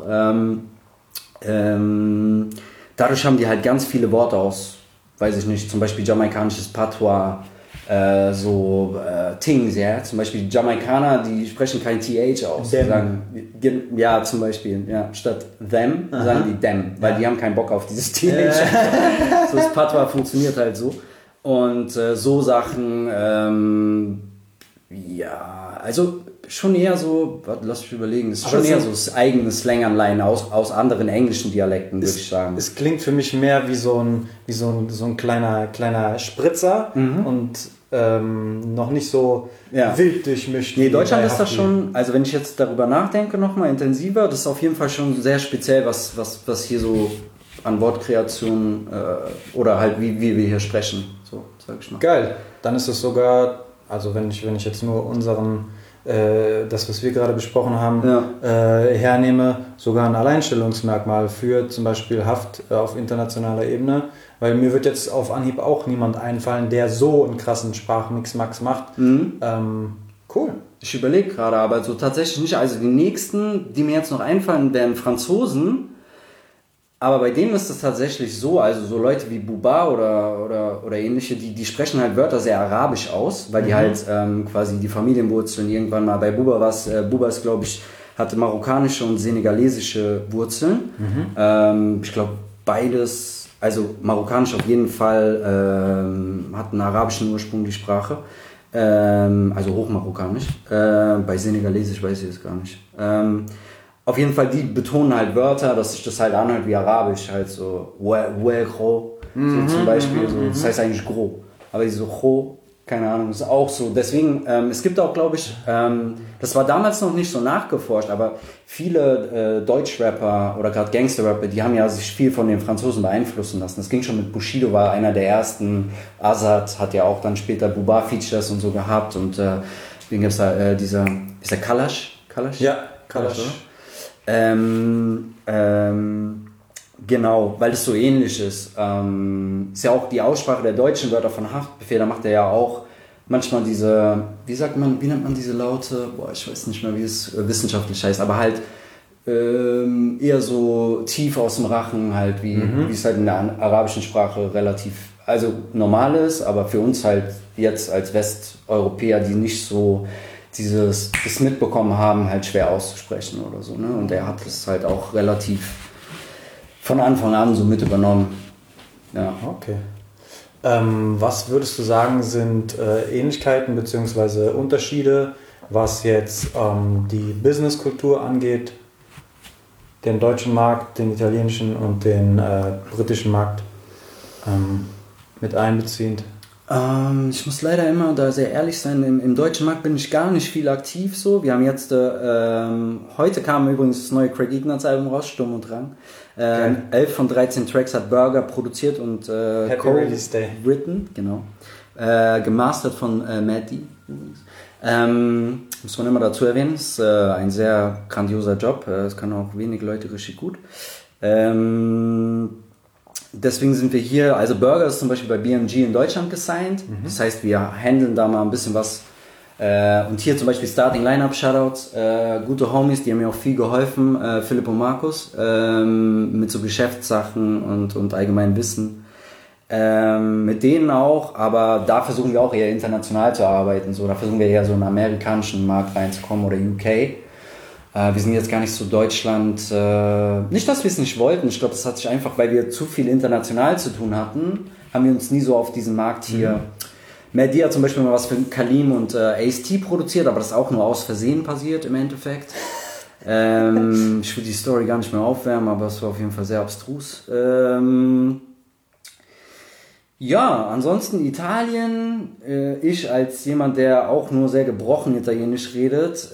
Dadurch haben die halt ganz viele Worte aus, weiß ich nicht, zum Beispiel jamaikanisches Patois, Things, ja, zum Beispiel die Jamaikaner, die sprechen kein TH aus, die sagen, ja, zum Beispiel, ja, statt them, sagen die them, weil die haben keinen Bock auf dieses TH. So, das Patois funktioniert halt so. Und so Sachen, ja, also schon eher so, lass mich überlegen, das ist schon eher so das eigene Slang-Anleihen aus anderen englischen Dialekten, würde ich sagen. Es klingt für mich mehr wie so ein kleiner Spritzer und noch nicht so wild durchmischt. Nee, Deutschland ist das schon, also wenn ich jetzt darüber nachdenke nochmal intensiver, das ist auf jeden Fall schon sehr speziell, was hier so an Wortkreation oder halt wie wir hier sprechen, so sag ich mal. Geil, dann ist es sogar, also wenn ich jetzt nur unseren das, was wir gerade besprochen haben, hernehme, sogar ein Alleinstellungsmerkmal für zum Beispiel Haft auf internationaler Ebene, weil mir wird jetzt auf Anhieb auch niemand einfallen, der so einen krassen Sprachmix-Max macht. Cool. Ich überlege gerade, aber so tatsächlich nicht. Also die nächsten, die mir jetzt noch einfallen, wären Franzosen. Aber bei denen ist es tatsächlich so, also so Leute wie Buba oder ähnliche, die sprechen halt Wörter sehr arabisch aus, weil die halt quasi die Familienwurzeln irgendwann mal, bei Buba Buba ist, glaube ich, hatte marokkanische und senegalesische Wurzeln. Ich glaube beides, also marokkanisch auf jeden Fall, hat einen arabischen Ursprung, die Sprache. Also hochmarokkanisch. Bei senegalesisch weiß ich es gar nicht. Auf jeden Fall, die betonen halt Wörter, dass sich das halt anhört wie Arabisch, halt so gro, so zum Beispiel, so, das heißt eigentlich gro, aber die so gro, keine Ahnung, ist auch so. Deswegen, es gibt auch, glaube ich, das war damals noch nicht so nachgeforscht, aber viele Deutschrapper oder gerade Gangsterrapper, die haben ja sich viel von den Franzosen beeinflussen lassen. Das ging schon mit Bushido, war einer der ersten, Azad hat ja auch dann später Buba-Features und so gehabt und deswegen gibt es da ist der Kalash? Ja, Kalash, oder? Genau, weil es so ähnlich ist. Ist ja auch die Aussprache der deutschen Wörter von Haftbefehl, da macht er ja auch manchmal diese, wie nennt man diese Laute? Boah, ich weiß nicht mehr, wie es wissenschaftlich heißt, aber halt eher so tief aus dem Rachen halt, wie es halt in der arabischen Sprache relativ, also normal ist, aber für uns halt jetzt als Westeuropäer, die nicht so das mitbekommen haben, halt schwer auszusprechen oder so. Ne? Und er hat das halt auch relativ von Anfang an so mit übernommen. Ja. Okay. Was würdest du sagen, sind Ähnlichkeiten bzw. Unterschiede, was jetzt die Businesskultur angeht, den deutschen Markt, den italienischen und den britischen Markt mit einbeziehend? Ich muss leider immer da sehr ehrlich sein, im deutschen Markt bin ich gar nicht viel aktiv so. Wir haben jetzt, heute kam übrigens das neue Craig Ignatz Album raus, Sturm und Drang. 11 von 13 Tracks hat Burger produziert und co-written, genau. Gemastert von Matty übrigens. Muss man immer dazu erwähnen, ist ein sehr grandioser Job, das kann auch wenige Leute richtig gut. Deswegen sind wir hier, also Burger ist zum Beispiel bei BMG in Deutschland gesigned, das heißt wir handeln da mal ein bisschen was und hier zum Beispiel Starting Lineup Shoutouts, gute Homies, die haben mir auch viel geholfen, Philipp und Markus, mit so Geschäftssachen und allgemeinem Wissen, mit denen auch, aber da versuchen wir auch eher international zu arbeiten, so, da versuchen wir eher so in den amerikanischen Markt reinzukommen oder UK. Wir sind jetzt gar nicht so Deutschland, nicht, dass wir es nicht wollten, ich glaube, das hat sich einfach, weil wir zu viel international zu tun hatten, haben wir uns nie so auf diesen Markt hier. Mehdi hat zum Beispiel mal was für Kalim und Ace-T produziert, aber das ist auch nur aus Versehen passiert im Endeffekt. Ich will die Story gar nicht mehr aufwärmen, aber es war auf jeden Fall sehr abstrus. Ja, ansonsten Italien, ich als jemand, der auch nur sehr gebrochen Italienisch redet,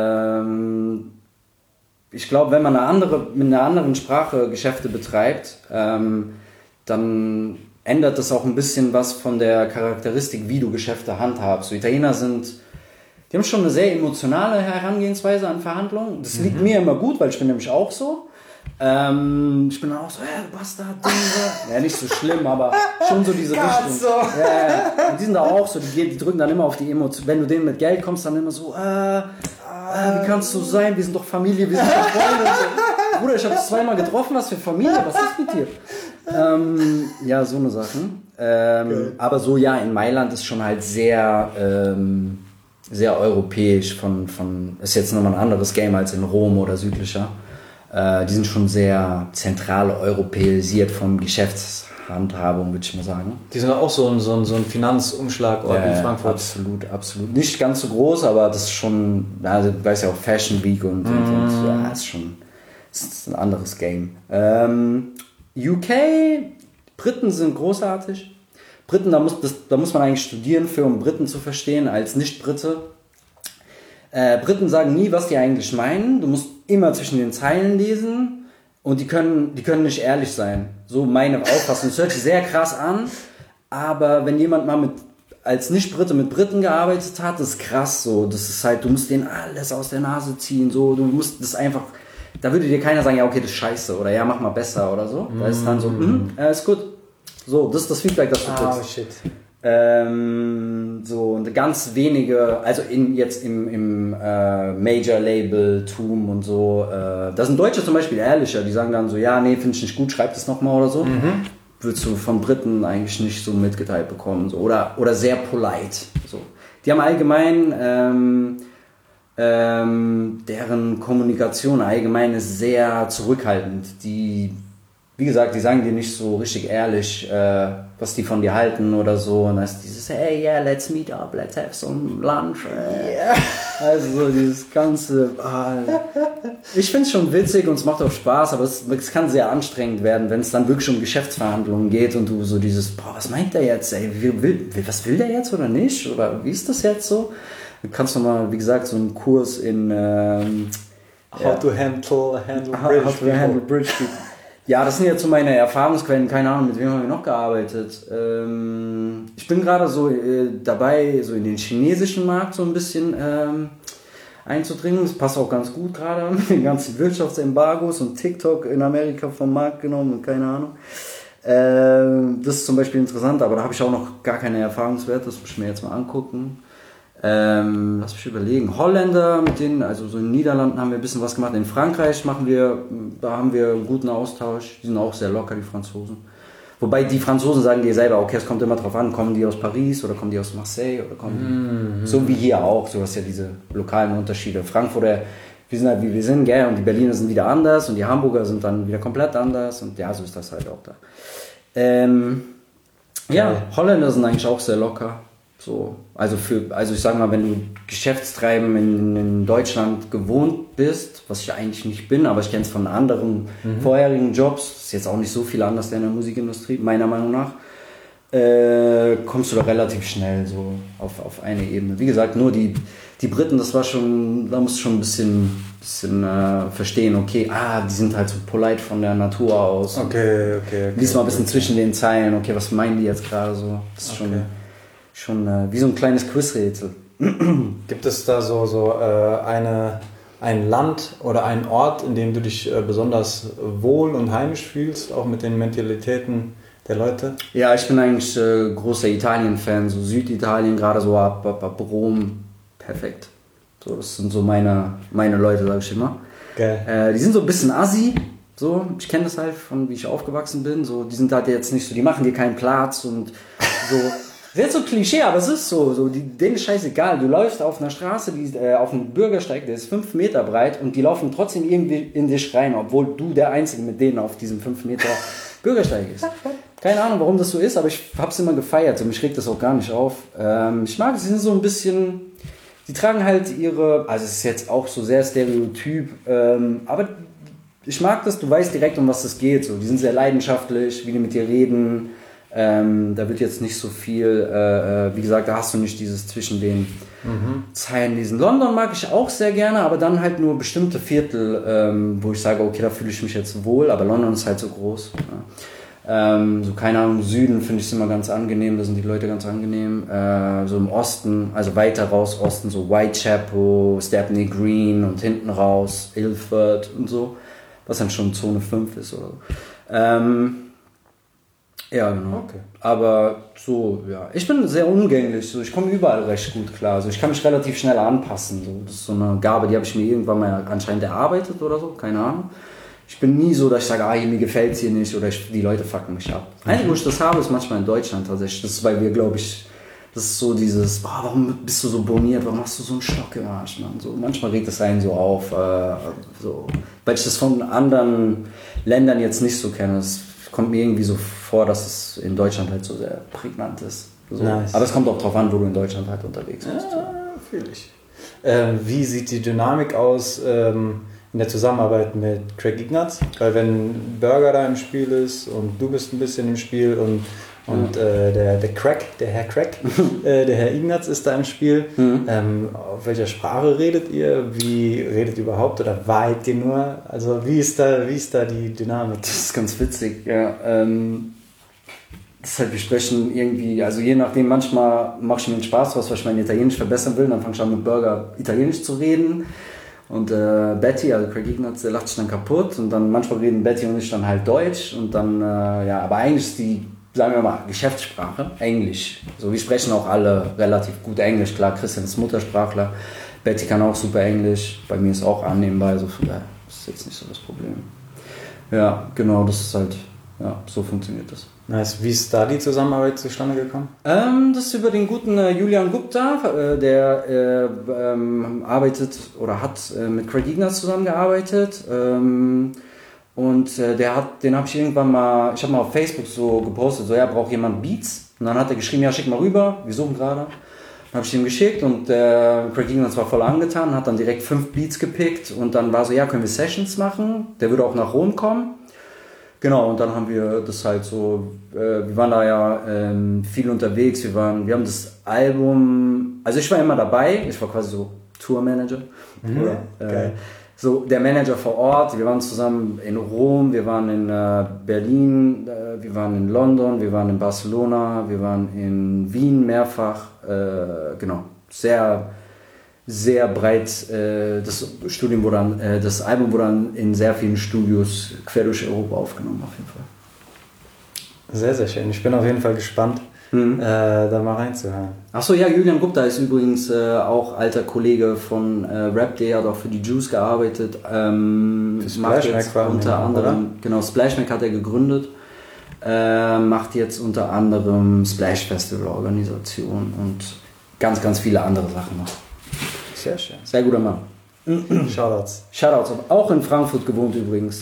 ich glaube, wenn man mit einer anderen Sprache Geschäfte betreibt, dann ändert das auch ein bisschen was von der Charakteristik, wie du Geschäfte handhabst. So, Italiener die haben schon eine sehr emotionale Herangehensweise an Verhandlungen. Das liegt mir immer gut, weil ich bin nämlich auch so. Ich bin dann auch so, du Bastard, Ding. Ja, nicht so schlimm, aber schon so diese Richtung. So. Ja. Und die sind da auch so, die drücken dann immer auf die Emotionen. Wenn du denen mit Geld kommst, dann immer so, wie kannst du so sein? Wir sind doch Familie, wir sind doch Freunde. So. Bruder, ich habe dich zweimal getroffen, was für Familie, was ist mit dir? Ja, so eine Sachen. Aber so, ja, in Mailand ist schon halt sehr europäisch ist jetzt nochmal ein anderes Game als in Rom oder südlicher. Die sind schon sehr zentral europäisiert vom Geschäftshandhabung, würde ich mal sagen. Die sind auch so ein Finanzumschlagort in Frankfurt. Absolut. Nicht ganz so groß, aber das ist schon, du weißt ja auch Fashion Week und ja, ist ein anderes Game. UK, Briten sind großartig. Briten, da muss man eigentlich studieren, um Briten zu verstehen, als Nicht-Brite. Briten sagen nie, was die eigentlich meinen. Du musst immer zwischen den Zeilen lesen und die können nicht ehrlich sein. So meine Auffassung. Das hört sich sehr krass an, aber wenn jemand mal als Nicht-Brite mit Briten gearbeitet hat, das ist krass so. Das ist halt, du musst denen alles aus der Nase ziehen. So, du musst das einfach, da würde dir keiner sagen, ja okay, das ist scheiße oder ja, mach mal besser oder so. Da ist dann so, ist gut. So, das ist das Feedback, das du kriegst. Oh shit. So und ganz wenige, also jetzt im Major-Label-Tum und so, da sind Deutsche zum Beispiel ehrlicher, die sagen dann so, ja, nee, finde ich nicht gut, schreib das nochmal oder so. Würdest du von Briten eigentlich nicht so mitgeteilt bekommen, so. Oder sehr polite. So. Die haben allgemein, deren Kommunikation allgemein ist sehr zurückhaltend. Wie gesagt, die sagen dir nicht so richtig ehrlich, was die von dir halten oder so. Und dann ist dieses, hey, yeah, let's meet up, let's have some lunch. Yeah. Also so dieses ganze... Ich finde es schon witzig und es macht auch Spaß, aber es kann sehr anstrengend werden, wenn es dann wirklich um Geschäftsverhandlungen geht und du so dieses, was meint der jetzt? Ey, was will der jetzt oder nicht? Oder wie ist das jetzt so? Du kannst nochmal, wie gesagt, so einen Kurs in... How to handle Bridge people. Ja, das sind jetzt so meine Erfahrungsquellen, keine Ahnung, mit wem haben wir noch gearbeitet. Ich bin gerade so dabei, so in den chinesischen Markt so ein bisschen einzudringen. Das passt auch ganz gut gerade mit den ganzen Wirtschaftsembargos und TikTok in Amerika vom Markt genommen und keine Ahnung. Das ist zum Beispiel interessant, aber da habe ich auch noch gar keine Erfahrungswerte, das muss ich mir jetzt mal angucken. Lass mich überlegen. Holländer, mit denen, also so in den Niederlanden haben wir ein bisschen was gemacht. In Frankreich da haben wir einen guten Austausch. Die sind auch sehr locker, die Franzosen. Wobei die Franzosen sagen dir selber, okay, es kommt immer drauf an, kommen die aus Paris oder kommen die aus Marseille oder kommen die, so wie hier auch, so hast ja diese lokalen Unterschiede. Frankfurter, wir sind halt wie wir sind, gell, und die Berliner sind wieder anders und die Hamburger sind dann wieder komplett anders und ja, so ist das halt auch da. Ja, Holländer sind eigentlich auch sehr locker. So, also ich sag mal, wenn du Geschäftstreiben in Deutschland gewohnt bist, was ich eigentlich nicht bin, aber ich kenne es von anderen vorherigen Jobs, ist jetzt auch nicht so viel anders in der Musikindustrie, meiner Meinung nach, kommst du da relativ schnell so auf eine Ebene. Wie gesagt, nur die Briten, das war schon, da musst du schon ein bisschen verstehen, okay, die sind halt so polite von der Natur aus. Okay. Lies mal ein bisschen zwischen den Zeilen, okay, was meinen die jetzt gerade so? Das ist schon wie so ein kleines Quizrätsel. Gibt es da so ein Land oder einen Ort, in dem du dich besonders wohl und heimisch fühlst, auch mit den Mentalitäten der Leute? Ja, ich bin eigentlich großer Italien-Fan, so Süditalien, gerade so ab Rom, perfekt. So, das sind so meine Leute, sag ich immer. Geil. Die sind so ein bisschen assi, so, ich kenne das halt von wie ich aufgewachsen bin, so, die sind halt jetzt nicht so, die machen dir keinen Platz und so. Das ist jetzt so Klischee, aber es ist so denen ist scheißegal. Du läufst auf einer Straße, auf einem Bürgersteig, der ist 5 Meter breit und die laufen trotzdem irgendwie in dich rein, obwohl du der Einzige mit denen auf diesem 5 Meter Bürgersteig ist. Keine Ahnung, warum das so ist, aber ich hab's immer gefeiert und mich regt das auch gar nicht auf. Ich mag, sie sind so ein bisschen, die tragen halt also es ist jetzt auch so sehr stereotyp, aber ich mag das, du weißt direkt, um was es geht. So. Die sind sehr leidenschaftlich, wie die mit dir reden. Da wird jetzt nicht so viel, wie gesagt, da hast du nicht dieses zwischen den Zeilen lesen. London mag ich auch sehr gerne, aber dann halt nur bestimmte Viertel, wo ich sage, okay, da fühle ich mich jetzt wohl, aber London ist halt so groß. Ja. So, keine Ahnung, im Süden finde ich es immer ganz angenehm, da sind die Leute ganz angenehm. So im Osten, also weiter raus Osten, so Whitechapel, Stepney Green und hinten raus Ilford und so, was dann schon Zone 5 ist oder so. Ja, genau. Okay. Aber so, ja. Ich bin sehr umgänglich, so. Ich komme überall recht gut klar. Also ich kann mich relativ schnell anpassen. So. Das ist so eine Gabe, die habe ich mir irgendwann mal anscheinend erarbeitet oder so, keine Ahnung. Ich bin nie so, dass ich sage, mir gefällt es hier nicht oder die Leute fucken mich ab. Einzige, wo ich das habe, ist manchmal in Deutschland tatsächlich. Das ist, weil wir, glaube ich, das ist so dieses, warum bist du so borniert, warum hast du so einen Stock im Arsch, Mann? So, manchmal regt das einen so auf, so. Weil ich das von anderen Ländern jetzt nicht so kenne. Es kommt mir irgendwie so vor, dass es in Deutschland halt so sehr prägnant ist. So. Nice. Aber es kommt auch drauf an, wo du in Deutschland halt unterwegs bist. Ja, fühle ich. Wie sieht die Dynamik aus in der Zusammenarbeit mit Craig Ignatz? Weil wenn Burger da im Spiel ist und du bist ein bisschen im Spiel und der Herr Craig, der Herr Ignatz ist da im Spiel. Auf welcher Sprache redet ihr? Wie redet ihr überhaupt? Oder weilt ihr nur? Also wie ist da die Dynamik? Das ist ganz witzig, ja. Das ist halt, wir sprechen irgendwie, also je nachdem, manchmal mache ich mir den Spaß draus, weil ich mein Italienisch verbessern will, dann fange ich an mit Burger Italienisch zu reden. Und Betty, also Craig Ignatz, der lacht sich dann kaputt und dann manchmal reden Betty und ich dann halt Deutsch und dann, aber eigentlich ist die, sagen wir mal, Geschäftssprache, Englisch. So, wir sprechen auch alle relativ gut Englisch. Klar, Christian ist Muttersprachler, Betty kann auch super Englisch, bei mir ist auch annehmbar, so das ist jetzt nicht so das Problem. Ja, genau, das ist halt, ja, so funktioniert das. Nice. Wie ist da die Zusammenarbeit zustande gekommen? Das ist über den guten Julian Gupta, der arbeitet oder hat mit Craig Ignatz zusammengearbeitet. Und den habe ich irgendwann mal, ich habe mal auf Facebook so gepostet, so, braucht jemand Beats? Und dann hat er geschrieben, ja, schick mal rüber, wir suchen gerade. Dann habe ich ihm geschickt und Craig Ignatz war voll angetan, hat dann direkt 5 Beats gepickt und dann war so, ja, können wir Sessions machen? Der würde auch nach Rom kommen. Genau, und dann haben wir das halt so, wir waren da ja viel unterwegs, wir haben das Album, also ich war immer dabei, ich war quasi so Tourmanager. Oder, so der Manager vor Ort, wir waren zusammen in Rom, wir waren in Berlin, wir waren in London, wir waren in Barcelona, wir waren in Wien mehrfach, genau, sehr, sehr breit, das Album wurde dann in sehr vielen Studios quer durch Europa aufgenommen, auf jeden Fall. Sehr, sehr schön, ich bin auf jeden Fall gespannt. Da mal reinzuhören. Achso, ja, Julian Gupta ist übrigens auch alter Kollege von Rap.de, hat auch für die Juice gearbeitet. Für Splashmack unter anderem, genau, Splashmack hat er gegründet. macht jetzt unter anderem Splash Festival Organisation und ganz, ganz viele andere Sachen noch. Sehr schön. Sehr guter Mann. Shoutouts. Shoutouts. Auch in Frankfurt gewohnt übrigens.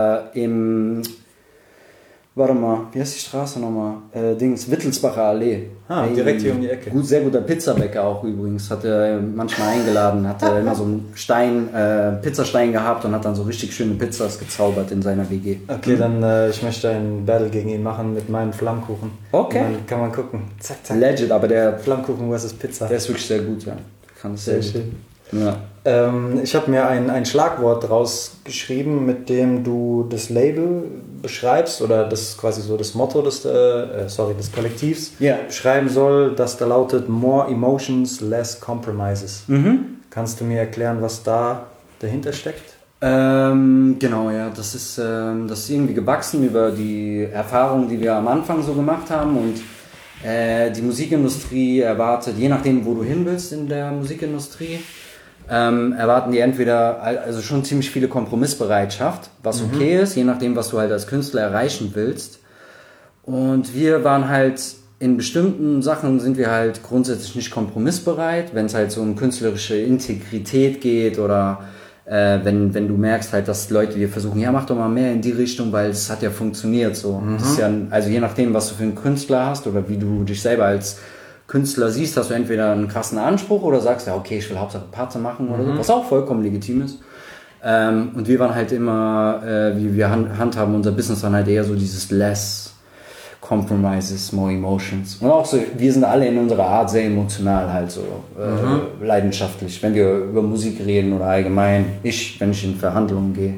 Warte mal, wie heißt die Straße nochmal? Wittelsbacher Allee. Direkt hier um die Ecke. Sehr guter Pizzabäcker auch übrigens. Hat er manchmal eingeladen, hat er immer so einen Pizzastein gehabt und hat dann so richtig schöne Pizzas gezaubert in seiner WG. Okay, dann ich möchte einen Battle gegen ihn machen mit meinem Flammkuchen. Okay. Und dann kann man gucken. Zack, zack. Legit, aber der Flammkuchen versus Pizza. ist wirklich sehr gut, ja. Kann es sehr schön. Ja. Ich habe mir ein Schlagwort rausgeschrieben, mit dem du das Label beschreibst oder das quasi so das Motto des Kollektivs beschreiben soll, das da lautet More Emotions, Less Compromises. Kannst du mir erklären, was da dahinter steckt? Genau, ja, das ist irgendwie gewachsen über die Erfahrungen, die wir am Anfang so gemacht haben und die Musikindustrie erwartet, je nachdem, wo du hin willst in der Musikindustrie, erwarten die entweder also schon ziemlich viele Kompromissbereitschaft, was okay ist, je nachdem, was du halt als Künstler erreichen willst. Und wir waren halt in bestimmten Sachen sind wir halt grundsätzlich nicht kompromissbereit, wenn es halt so um künstlerische Integrität geht oder wenn du merkst halt, dass Leute dir versuchen, ja, mach doch mal mehr in die Richtung, weil es hat ja funktioniert so. Das ist ja, also je nachdem, was du für einen Künstler hast oder wie du dich selber als Künstler siehst, hast du entweder einen krassen Anspruch oder sagst, ja, okay, ich will Hauptsache Party machen oder so, was auch vollkommen legitim ist. Und wir waren halt immer, wie wir handhaben, unser Business dann halt eher so dieses Less Compromises, More Emotions. Und auch so, wir sind alle in unserer Art sehr emotional halt so, leidenschaftlich, wenn wir über Musik reden oder allgemein, wenn ich in Verhandlungen gehe.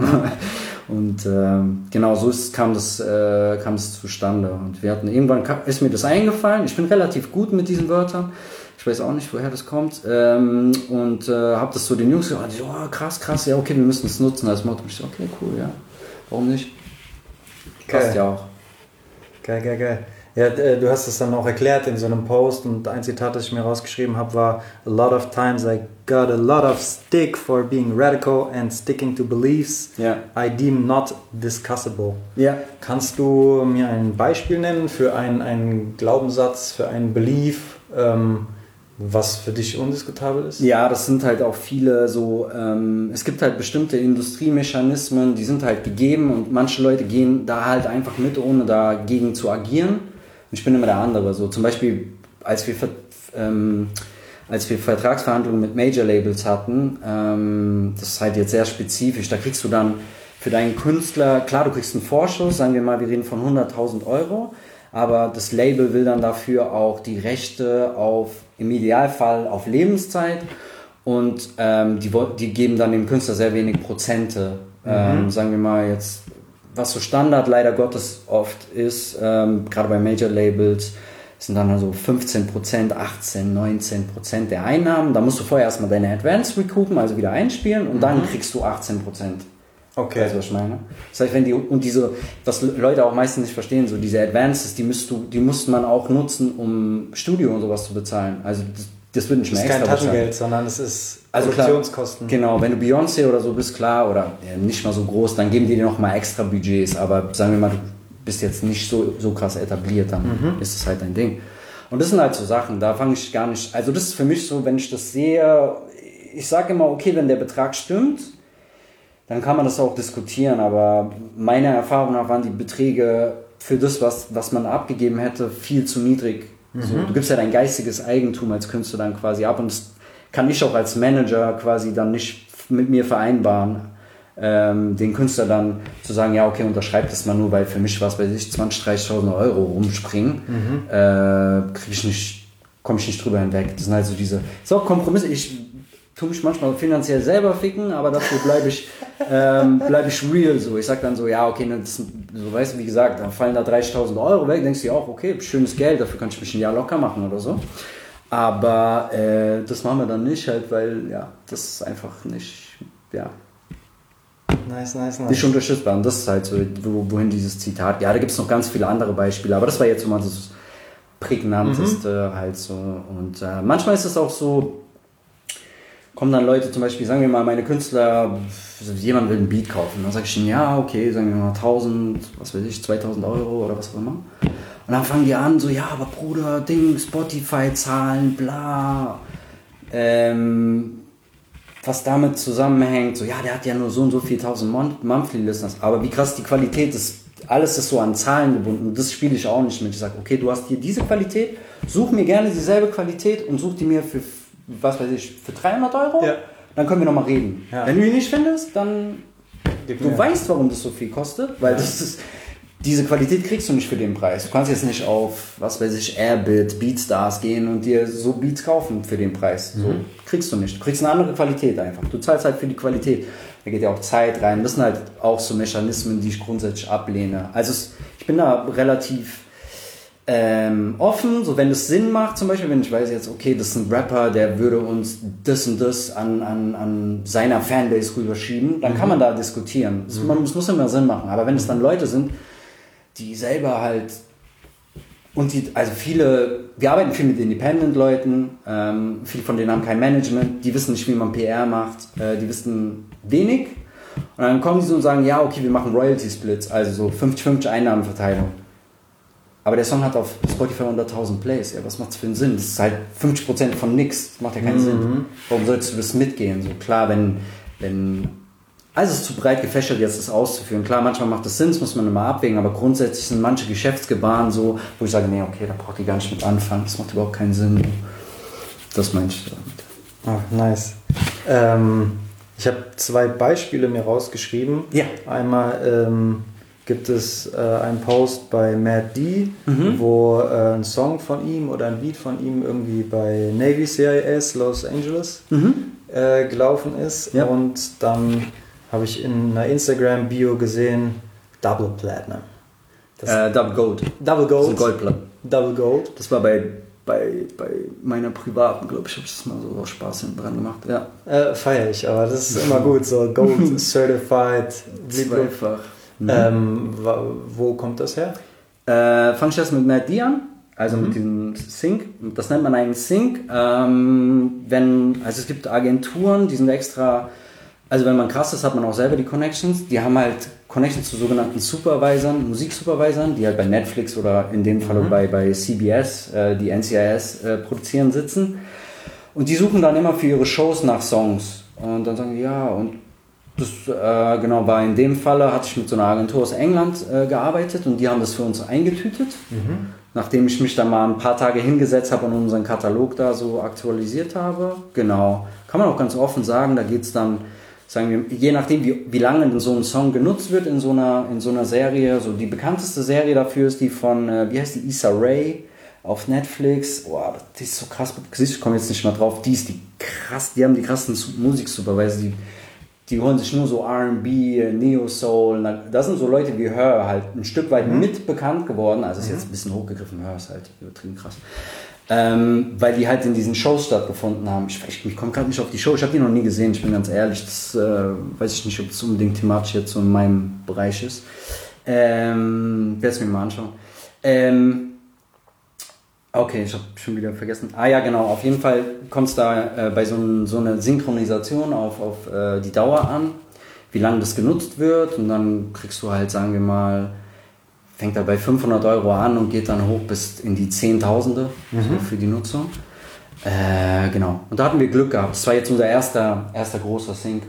Und genau so kam das zustande. Und wir hatten irgendwann ist mir das eingefallen. Ich bin relativ gut mit diesen Wörtern. Ich weiß auch nicht, woher das kommt. Und habe das so den Jungs gesagt, so, oh, krass, ja, okay, wir müssen es nutzen als Motto. Und ich so, okay, cool, ja. Warum nicht? Passt ja auch. Geil. Ja, du hast es dann auch erklärt in so einem Post und ein Zitat, das ich mir rausgeschrieben habe, war A lot of times I got a lot of stick for being radical and sticking to beliefs I deem not discussable. Kannst du mir ein Beispiel nennen für einen Glaubenssatz, für einen Belief, was für dich undiskutabel ist? Ja, das sind halt auch viele so, es gibt halt bestimmte Industriemechanismen, die sind halt gegeben und manche Leute gehen da halt einfach mit, ohne dagegen zu agieren. Und ich bin immer der andere. So zum Beispiel, als wir Vertragsverhandlungen mit Major-Labels hatten, das ist halt jetzt sehr spezifisch, da kriegst du dann für deinen Künstler, klar, du kriegst einen Vorschuss, sagen wir mal, wir reden von 100.000 Euro, aber das Label will dann dafür auch die Rechte im Idealfall auf Lebenszeit und die geben dann dem Künstler sehr wenig Prozente. Sagen wir mal jetzt, was so Standard leider Gottes oft ist, gerade bei Major Labels, sind dann also 15%, 18, 19% der Einnahmen. Da musst du vorher erstmal deine Advance recoupen, also wieder einspielen und dann kriegst du 18%. Okay. Weißt du, was ich meine? Das heißt, was Leute auch meistens nicht verstehen, so diese Advances, die musste man auch nutzen, um Studio und sowas zu bezahlen. Also das wird nicht mehr extra bezahlt. Das ist kein Taschengeld, sondern es ist Produktionskosten. Klar, genau, wenn du Beyoncé oder so bist, klar, oder nicht mal so groß, dann geben die dir noch mal extra Budgets, aber sagen wir mal, du bist jetzt nicht so krass etabliert, dann ist es halt dein Ding. Und das sind halt so Sachen, da fange ich gar nicht, also das ist für mich so, wenn ich das sehe, ich sage immer, okay, wenn der Betrag stimmt, dann kann man das auch diskutieren, aber meiner Erfahrung nach waren die Beträge für das, was man abgegeben hätte, viel zu niedrig. So, du gibst ja dein geistiges Eigentum als Künstler dann quasi ab und das kann ich auch als Manager quasi dann nicht mit mir vereinbaren, den Künstler dann zu sagen, ja okay, unterschreib das mal nur, weil für mich was, weiß ich, 20.000, 30.000 Euro rumspringen, komme ich nicht drüber hinweg. Das sind halt so so Kompromisse. Ich tue mich manchmal finanziell selber ficken, aber dafür bleibe ich real so. Ich sag dann so, ja okay, so, weißt du, wie gesagt, dann fallen da 30.000 Euro weg, denkst du ja auch, okay, schönes Geld, dafür kann ich mich ein Jahr locker machen oder so. Aber das machen wir dann nicht halt, weil ja, das ist einfach nicht, ja. Nice. Nicht unterstützbar. Und das ist halt so, wohin dieses Zitat, ja, da gibt es noch ganz viele andere Beispiele, aber das war jetzt so mal das prägnanteste halt so. Und manchmal ist es auch so, kommen dann Leute, zum Beispiel, sagen wir mal, meine Künstler, jemand will ein Beat kaufen. Dann sage ich ihnen, ja, okay, sagen wir mal 1000, was weiß ich, 2000 Euro oder was auch immer. Und dann fangen die an, so, ja, aber Bruder, Ding, Spotify-Zahlen, bla. Was damit zusammenhängt, so, ja, der hat ja nur so und so viel 1000 Monthly Listeners. Aber wie krass die Qualität ist, alles ist so an Zahlen gebunden. Das spiele ich auch nicht mit. Ich sage, okay, du hast hier diese Qualität, such mir gerne dieselbe Qualität und such die mir für, was weiß ich, für 300 Euro. Ja. Dann können wir nochmal reden. Ja. Wenn du ihn nicht findest, dann du weißt, warum das so viel kostet, weil das ist, diese Qualität kriegst du nicht für den Preis. Du kannst jetzt nicht auf, was weiß ich, Airbit, Beatstars gehen und dir so Beats kaufen für den Preis. So kriegst du nicht. Du kriegst eine andere Qualität einfach. Du zahlst halt für die Qualität. Da geht ja auch Zeit rein. Das sind halt auch so Mechanismen, die ich grundsätzlich ablehne. Also ich bin da relativ offen, so wenn es Sinn macht, zum Beispiel, wenn ich weiß jetzt, okay, das ist ein Rapper, der würde uns das und das an seiner Fanbase rüberschieben, dann kann man da diskutieren. Es muss immer Sinn machen. Aber wenn es dann Leute sind, die selber halt also wir arbeiten viel mit Independent-Leuten, viele von denen haben kein Management, die wissen nicht, wie man PR macht, die wissen wenig und dann kommen die so und sagen, ja, okay, wir machen Royalty-Splits, also so 50-50 Einnahmenverteilung. Aber der Song hat auf Spotify 100.000 Plays, ja, was macht das für einen Sinn? Das ist halt 50% von nix, das macht ja keinen Sinn. Warum sollst du das mitgehen? So klar, also es ist zu breit gefächert, jetzt das auszuführen. Klar, manchmal macht das Sinn, das muss man immer abwägen, aber grundsätzlich sind manche Geschäftsgebaren so, wo ich sage, nee, okay, da braucht ihr gar nicht mit anfangen, das macht überhaupt keinen Sinn. Das meine ich damit. Oh, nice. Ich habe 2 Beispiele mir rausgeschrieben. Ja. Einmal gibt es einen Post bei Matt D, wo ein Song von ihm oder ein Beat von ihm irgendwie bei Navy CIS Los Angeles gelaufen ist. Ja. Und dann habe ich in einer Instagram-Bio gesehen, Double Platinum. Double Gold. Double Gold. So Goldplatte. Double Gold. Das war bei meiner privaten, glaube ich, habe ich das mal so aus Spaß hinten dran gemacht. Ja. Feier ich, aber das ist immer gut, so Gold Certified. Zweifach. Wo kommt das her? Fange ich erst mit Matt D an, also mit diesem Sync. Das nennt man einen Sync. Also es gibt Agenturen, die sind extra, also wenn man krass ist, hat man auch selber die Connections. Die haben halt Connections zu sogenannten Supervisern, Musiksupervisern, die halt bei Netflix oder in dem Fall bei CBS, die NCIS produzieren, sitzen. Und die suchen dann immer für ihre Shows nach Songs. Und dann sagen die, ja, und das war in dem Falle, hatte ich mit so einer Agentur aus England gearbeitet und die haben das für uns eingetütet. Nachdem ich mich dann mal ein paar Tage hingesetzt habe und unseren Katalog da so aktualisiert habe. Genau, kann man auch ganz offen sagen, da geht es dann, sagen wir, je nachdem wie lange denn so ein Song genutzt wird in so einer Serie, so die bekannteste Serie dafür ist die von, wie heißt die, Issa Rae auf Netflix. Boah, die ist so krass, ich komme jetzt nicht mal drauf, die haben die krassen Musiksupervisor, die holen sich nur so R&B, Neo-Soul. Das sind so Leute wie Her halt ein Stück weit mit bekannt geworden. Also ist jetzt ein bisschen hochgegriffen, Her ist halt übertrieben krass. Weil die halt in diesen Shows stattgefunden haben. Ich komme gerade nicht auf die Show, ich habe die noch nie gesehen, ich bin ganz ehrlich. Das weiß ich nicht, ob es unbedingt thematisch jetzt so in meinem Bereich ist. Werde es mir mal anschauen. Okay, ich habe schon wieder vergessen. Ja, genau. Auf jeden Fall kommt es da bei so einer Synchronisation auf die Dauer an, wie lange das genutzt wird. Und dann kriegst du halt, sagen wir mal, fängt da bei 500 Euro an und geht dann hoch bis in die Zehntausende so für die Nutzung. Genau. Und da hatten wir Glück gehabt. Das war jetzt unser erster großer Sync.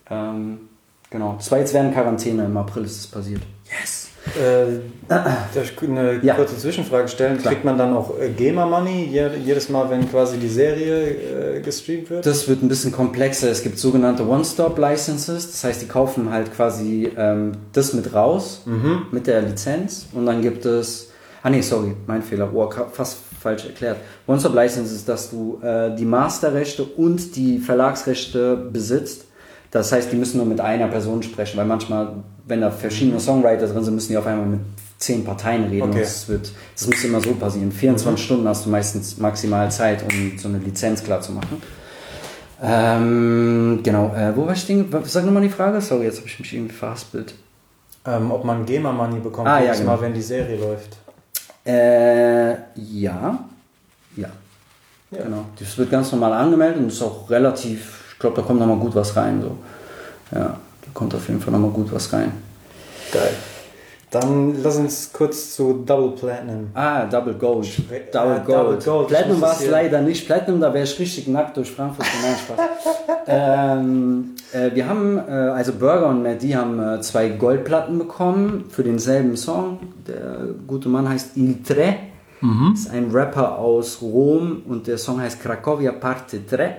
Genau. Das war jetzt während Quarantäne. Im April ist das passiert. Yes! Darf ich eine kurze Zwischenfrage stellen? Klar. Kriegt man dann auch GEMA-Money jedes Mal, wenn quasi die Serie gestreamt wird? Das wird ein bisschen komplexer. Es gibt sogenannte One-Stop-Licenses. Das heißt, die kaufen halt quasi das mit raus, mit der Lizenz. Und dann gibt es... mein Fehler. Fast falsch erklärt. One-Stop-License ist, dass du die Masterrechte und die Verlagsrechte besitzt. Das heißt, die müssen nur mit einer Person sprechen, weil manchmal, wenn da verschiedene Songwriter drin sind, müssen die auf einmal mit 10 Parteien reden. Okay. Das muss immer so passieren. 24 Stunden hast du meistens maximal Zeit, um so eine Lizenz klar zu machen. Genau. Wo war ich denn? Sag nochmal die Frage. Sorry, jetzt habe ich mich irgendwie verhaspelt. Ob man GEMA-Money bekommt, genau. Mal, wenn die Serie läuft. Ja. Genau. Das wird ganz normal angemeldet und ist auch relativ glaube, da kommt nochmal gut was rein. So. Ja, da kommt auf jeden Fall nochmal gut was rein. Geil. Dann lass uns kurz zu Double Platinum. Double Gold. Double Gold. Platinum war es leider nicht. Platinum, da wäre ich richtig nackt durch Frankfurt. Nein, Spaß. Wir haben, also Burger und Mehdi haben 2 Goldplatten bekommen für denselben Song. Der gute Mann heißt Il3. Ist ein Rapper aus Rom und der Song heißt Cracovia Parte 3.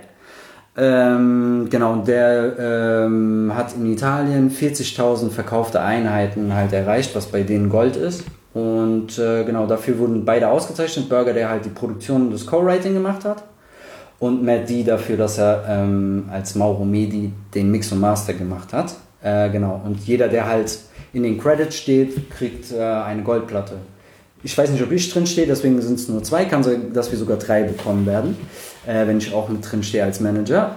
Genau, und der hat in Italien 40.000 verkaufte Einheiten halt erreicht, was bei denen Gold ist. Und genau, dafür wurden beide ausgezeichnet. Burger, der halt die Produktion und das Co-Writing gemacht hat. Und Mehdi dafür, dass er als Mauro Medi den Mix und Master gemacht hat. Genau, und jeder, der halt in den Credits steht, kriegt eine Goldplatte. Ich weiß nicht, ob ich drin stehe, deswegen sind es nur 2. Kann sein, dass wir sogar 3 bekommen werden, wenn ich auch mit drin stehe als Manager.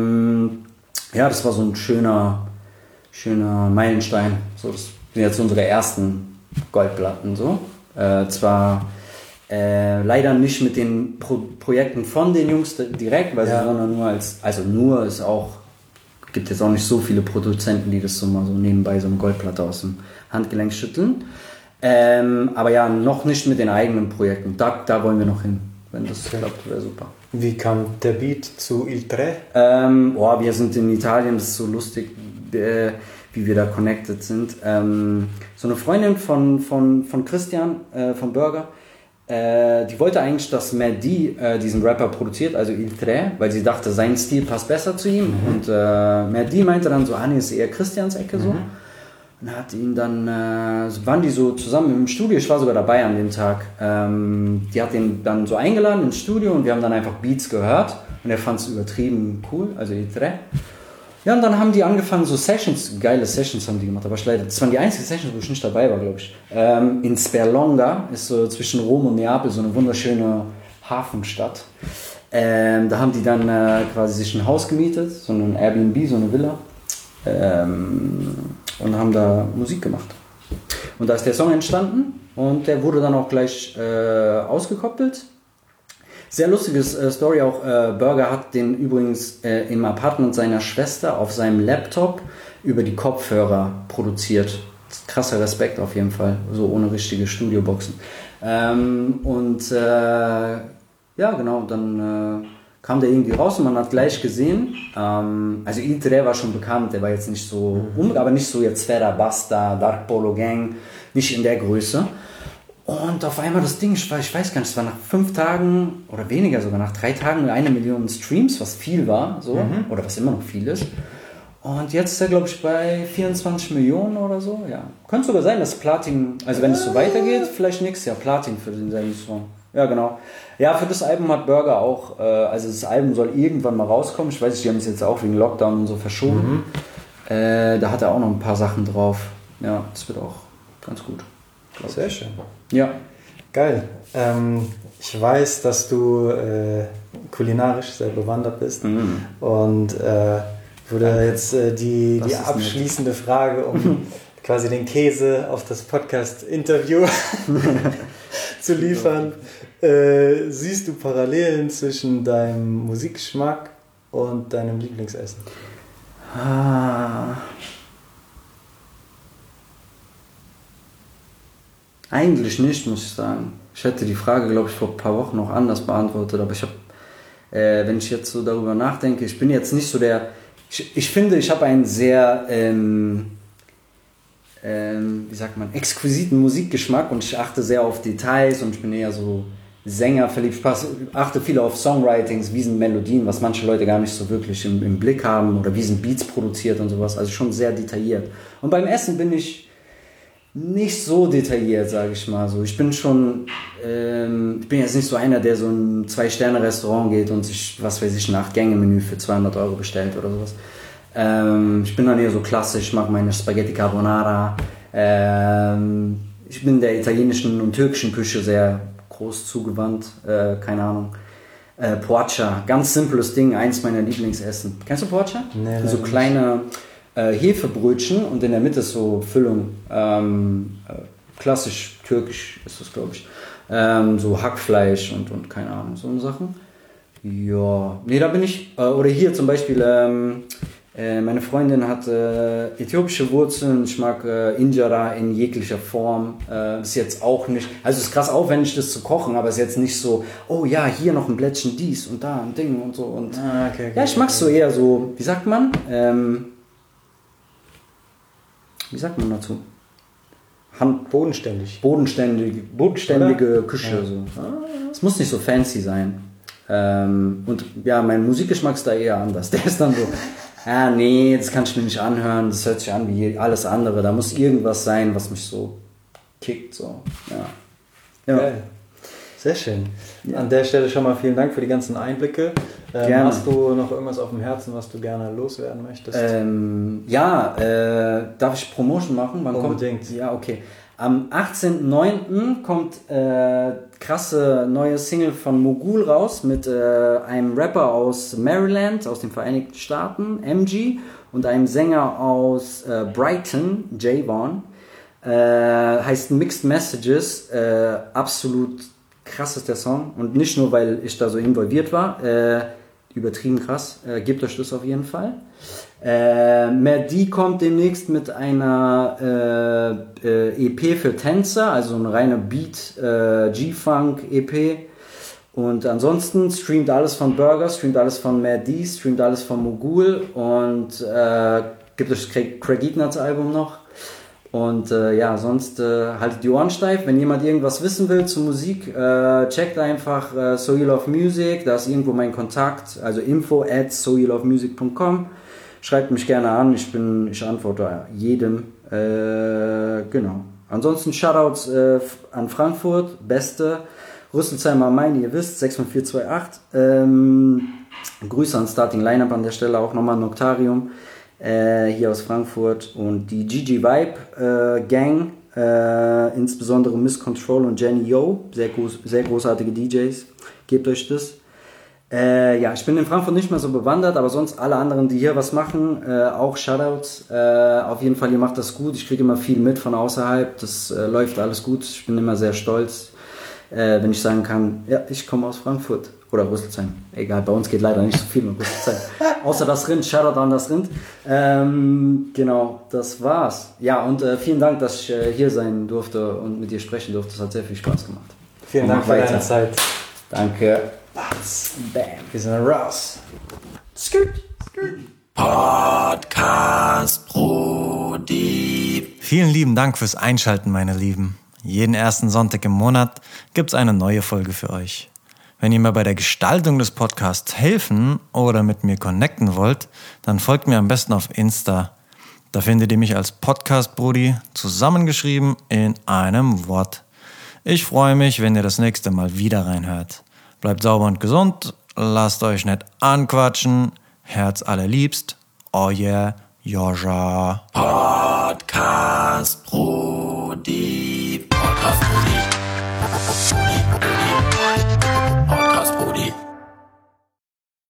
Ja, das war so ein schöner Meilenstein. So, das sind jetzt unsere ersten Goldplatten. So. Zwar leider nicht mit den Projekten von den Jungs direkt, weil sie sondern nur ist auch, gibt jetzt auch nicht so viele Produzenten, die das so mal so nebenbei so eine Goldplatte aus dem Handgelenk schütteln. Aber ja, noch nicht mit den eigenen Projekten. Da wollen wir noch hin. Wenn das klappt, wäre super. Wie kam der Beat zu Il Tre? Wir sind in Italien, das ist so lustig, wie wir da connected sind. So eine Freundin von Christian, von Burger, die wollte eigentlich, dass Mehdi diesen Rapper produziert, also Il Tre, weil sie dachte, sein Stil passt besser zu ihm. Und Mehdi meinte dann so, nee, ist eher Christians Ecke so. Und hat ihn dann, waren die so zusammen im Studio, ich war sogar dabei an dem Tag, die hat ihn dann so eingeladen ins Studio und wir haben dann einfach Beats gehört und er fand es übertrieben cool, also Il Tre. Ja, und dann haben die angefangen, so Sessions, geile Sessions haben die gemacht, aber das waren die einzigen Sessions, wo ich nicht dabei war, glaube ich. In Sperlonga, ist so zwischen Rom und Neapel so eine wunderschöne Hafenstadt. Da haben die dann quasi sich ein Haus gemietet, so ein Airbnb, so eine Villa. Und haben da Musik gemacht. Und da ist der Song entstanden und der wurde dann auch gleich ausgekoppelt. Sehr lustiges Story auch. Burger hat den übrigens im Apartment seiner Schwester auf seinem Laptop über die Kopfhörer produziert. Krasser Respekt auf jeden Fall, so ohne richtige Studioboxen. Ja, genau, dann kam der irgendwie raus und man hat gleich gesehen, also Il Tre war schon bekannt, der war jetzt nicht so, aber nicht so jetzt Sfera Basta, Dark Polo Gang, nicht in der Größe. Und auf einmal das Ding, ich weiß gar nicht, es war nach 5 Tagen oder weniger sogar, nach 3 Tagen 1 Million Streams, was viel war, so, oder was immer noch viel ist. Und jetzt ist er, glaube ich, bei 24 Millionen oder so, ja. Könnte sogar sein, dass Platin, also wenn es so weitergeht, vielleicht nächstes Jahr Platin für denselben Song. Ja, genau. Ja, für das Album hat Burger auch, also das Album soll irgendwann mal rauskommen. Ich weiß nicht, die haben es jetzt auch wegen Lockdown und so verschoben. Da hat er auch noch ein paar Sachen drauf. Ja, das wird auch ganz gut. Sehr schön. Ja. Geil. Ich weiß, dass du kulinarisch sehr bewandert bist. Und würde jetzt die abschließende Frage, um quasi den Käse auf das Podcast-Interview zu liefern. Siehst du Parallelen zwischen deinem Musikgeschmack und deinem Lieblingsessen? Eigentlich nicht, muss ich sagen. Ich hätte die Frage, glaube ich, vor ein paar Wochen noch anders beantwortet, aber ich habe, wenn ich jetzt so darüber nachdenke, ich bin jetzt nicht so der, ich finde, ich habe einen sehr, wie sagt man, exquisiten Musikgeschmack und ich achte sehr auf Details und ich bin eher so Sänger verliebt. Ich achte viel auf Songwritings, wie sind Melodien, was manche Leute gar nicht so wirklich im Blick haben oder wie sind Beats produziert und sowas. Also schon sehr detailliert. Und beim Essen bin ich nicht so detailliert, sage ich mal so. Ich bin schon, ich bin jetzt nicht so einer, der so in ein 2-Sterne-Restaurant geht und sich, was weiß ich, ein 8-Gänge-Menü für 200 € bestellt oder sowas. Ich bin dann eher so klassisch, ich mag meine Spaghetti Carbonara. Ich bin der italienischen und türkischen Küche sehr groß zugewandt, keine Ahnung. Poaccia, ganz simples Ding, eins meiner Lieblingsessen. Kennst du Poaccia? Nee, so kleine Hefebrötchen und in der Mitte ist so Füllung. Klassisch türkisch ist das, glaube ich. So Hackfleisch und keine Ahnung, so Sachen. Ja, nee, da bin ich, oder hier zum Beispiel, meine Freundin hat äthiopische Wurzeln, ich mag Injera in jeglicher Form, ist jetzt auch nicht, also ist krass aufwendig das zu kochen, aber ist jetzt nicht so, oh ja, hier noch ein Blättchen dies und da ein Ding und so und okay, ja, ich mag's so eher so, wie sagt man dazu? Bodenständige Küche, ja. So. Es muss nicht so fancy sein. Und ja, mein Musikgeschmack ist da eher anders. Der ist dann so, nee, das kann ich mir nicht anhören, das hört sich an wie alles andere. Da muss irgendwas sein, was mich so kickt. So. Ja. Geil. Sehr schön. Ja. An der Stelle schon mal vielen Dank für die ganzen Einblicke. Hast du noch irgendwas auf dem Herzen, was du gerne loswerden möchtest? Darf ich Promotion machen? Wann Unbedingt. Kommt? Ja, okay. Am 18.09. kommt krasse neue Single von Mogul raus mit einem Rapper aus Maryland, aus den Vereinigten Staaten, MG, und einem Sänger aus Brighton, Javon. Heißt Mixed Messages. Absolut krass ist der Song. Und nicht nur, weil ich da so involviert war. Übertrieben krass. Gebt euch das auf jeden Fall. Merdi kommt demnächst mit einer EP für Tänzer, also eine reine Beat G-Funk EP. Und ansonsten streamt alles von Burger, streamt alles von Merdi, streamt alles von Mogul und gibt euch das Craig Ignatz Album noch. Und sonst haltet die Ohren steif. Wenn jemand irgendwas wissen will zur Musik, checkt einfach So You Love Music, da ist irgendwo mein Kontakt, also info@soyoulovemusic.com. Schreibt mich gerne an, ich antworte jedem. Genau. Ansonsten Shoutouts an Frankfurt, Beste, Rüsselsheim am Main, ihr wisst, 65428. Grüße an Starting Lineup an der Stelle, auch nochmal Noctarium. Hier aus Frankfurt und die GG Vibe Gang, insbesondere Miss Control und Jenny Yo, sehr großartige DJs, gebt euch das. Ich bin in Frankfurt nicht mehr so bewandert, aber sonst alle anderen, die hier was machen, auch Shoutouts. Auf jeden Fall, ihr macht das gut, ich kriege immer viel mit von außerhalb, das läuft alles gut, ich bin immer sehr stolz, wenn ich sagen kann, ja, ich komme aus Frankfurt. Oder Rüsselsheim. Egal, bei uns geht leider nicht so viel mit Rüsselsheim. Außer das Rind, Shoutout an das Rind. Genau, das war's. Ja, und vielen Dank, dass ich hier sein durfte und mit dir sprechen durfte. Das hat sehr viel Spaß gemacht. Vielen Dank für deine Zeit. Danke. Bam. Wir sind raus. Skirt. Podcast Brudi. Vielen lieben Dank fürs Einschalten, meine Lieben. Jeden ersten Sonntag im Monat gibt's eine neue Folge für euch. Wenn ihr mir bei der Gestaltung des Podcasts helfen oder mit mir connecten wollt, dann folgt mir am besten auf Insta. Da findet ihr mich als Podcast Brudi, zusammengeschrieben in einem Wort. Ich freue mich, wenn ihr das nächste Mal wieder reinhört. Bleibt sauber und gesund, lasst euch nicht anquatschen, Herz allerliebst, oh yeah, Joscha. Podcast Brudi. Podcast Brudi.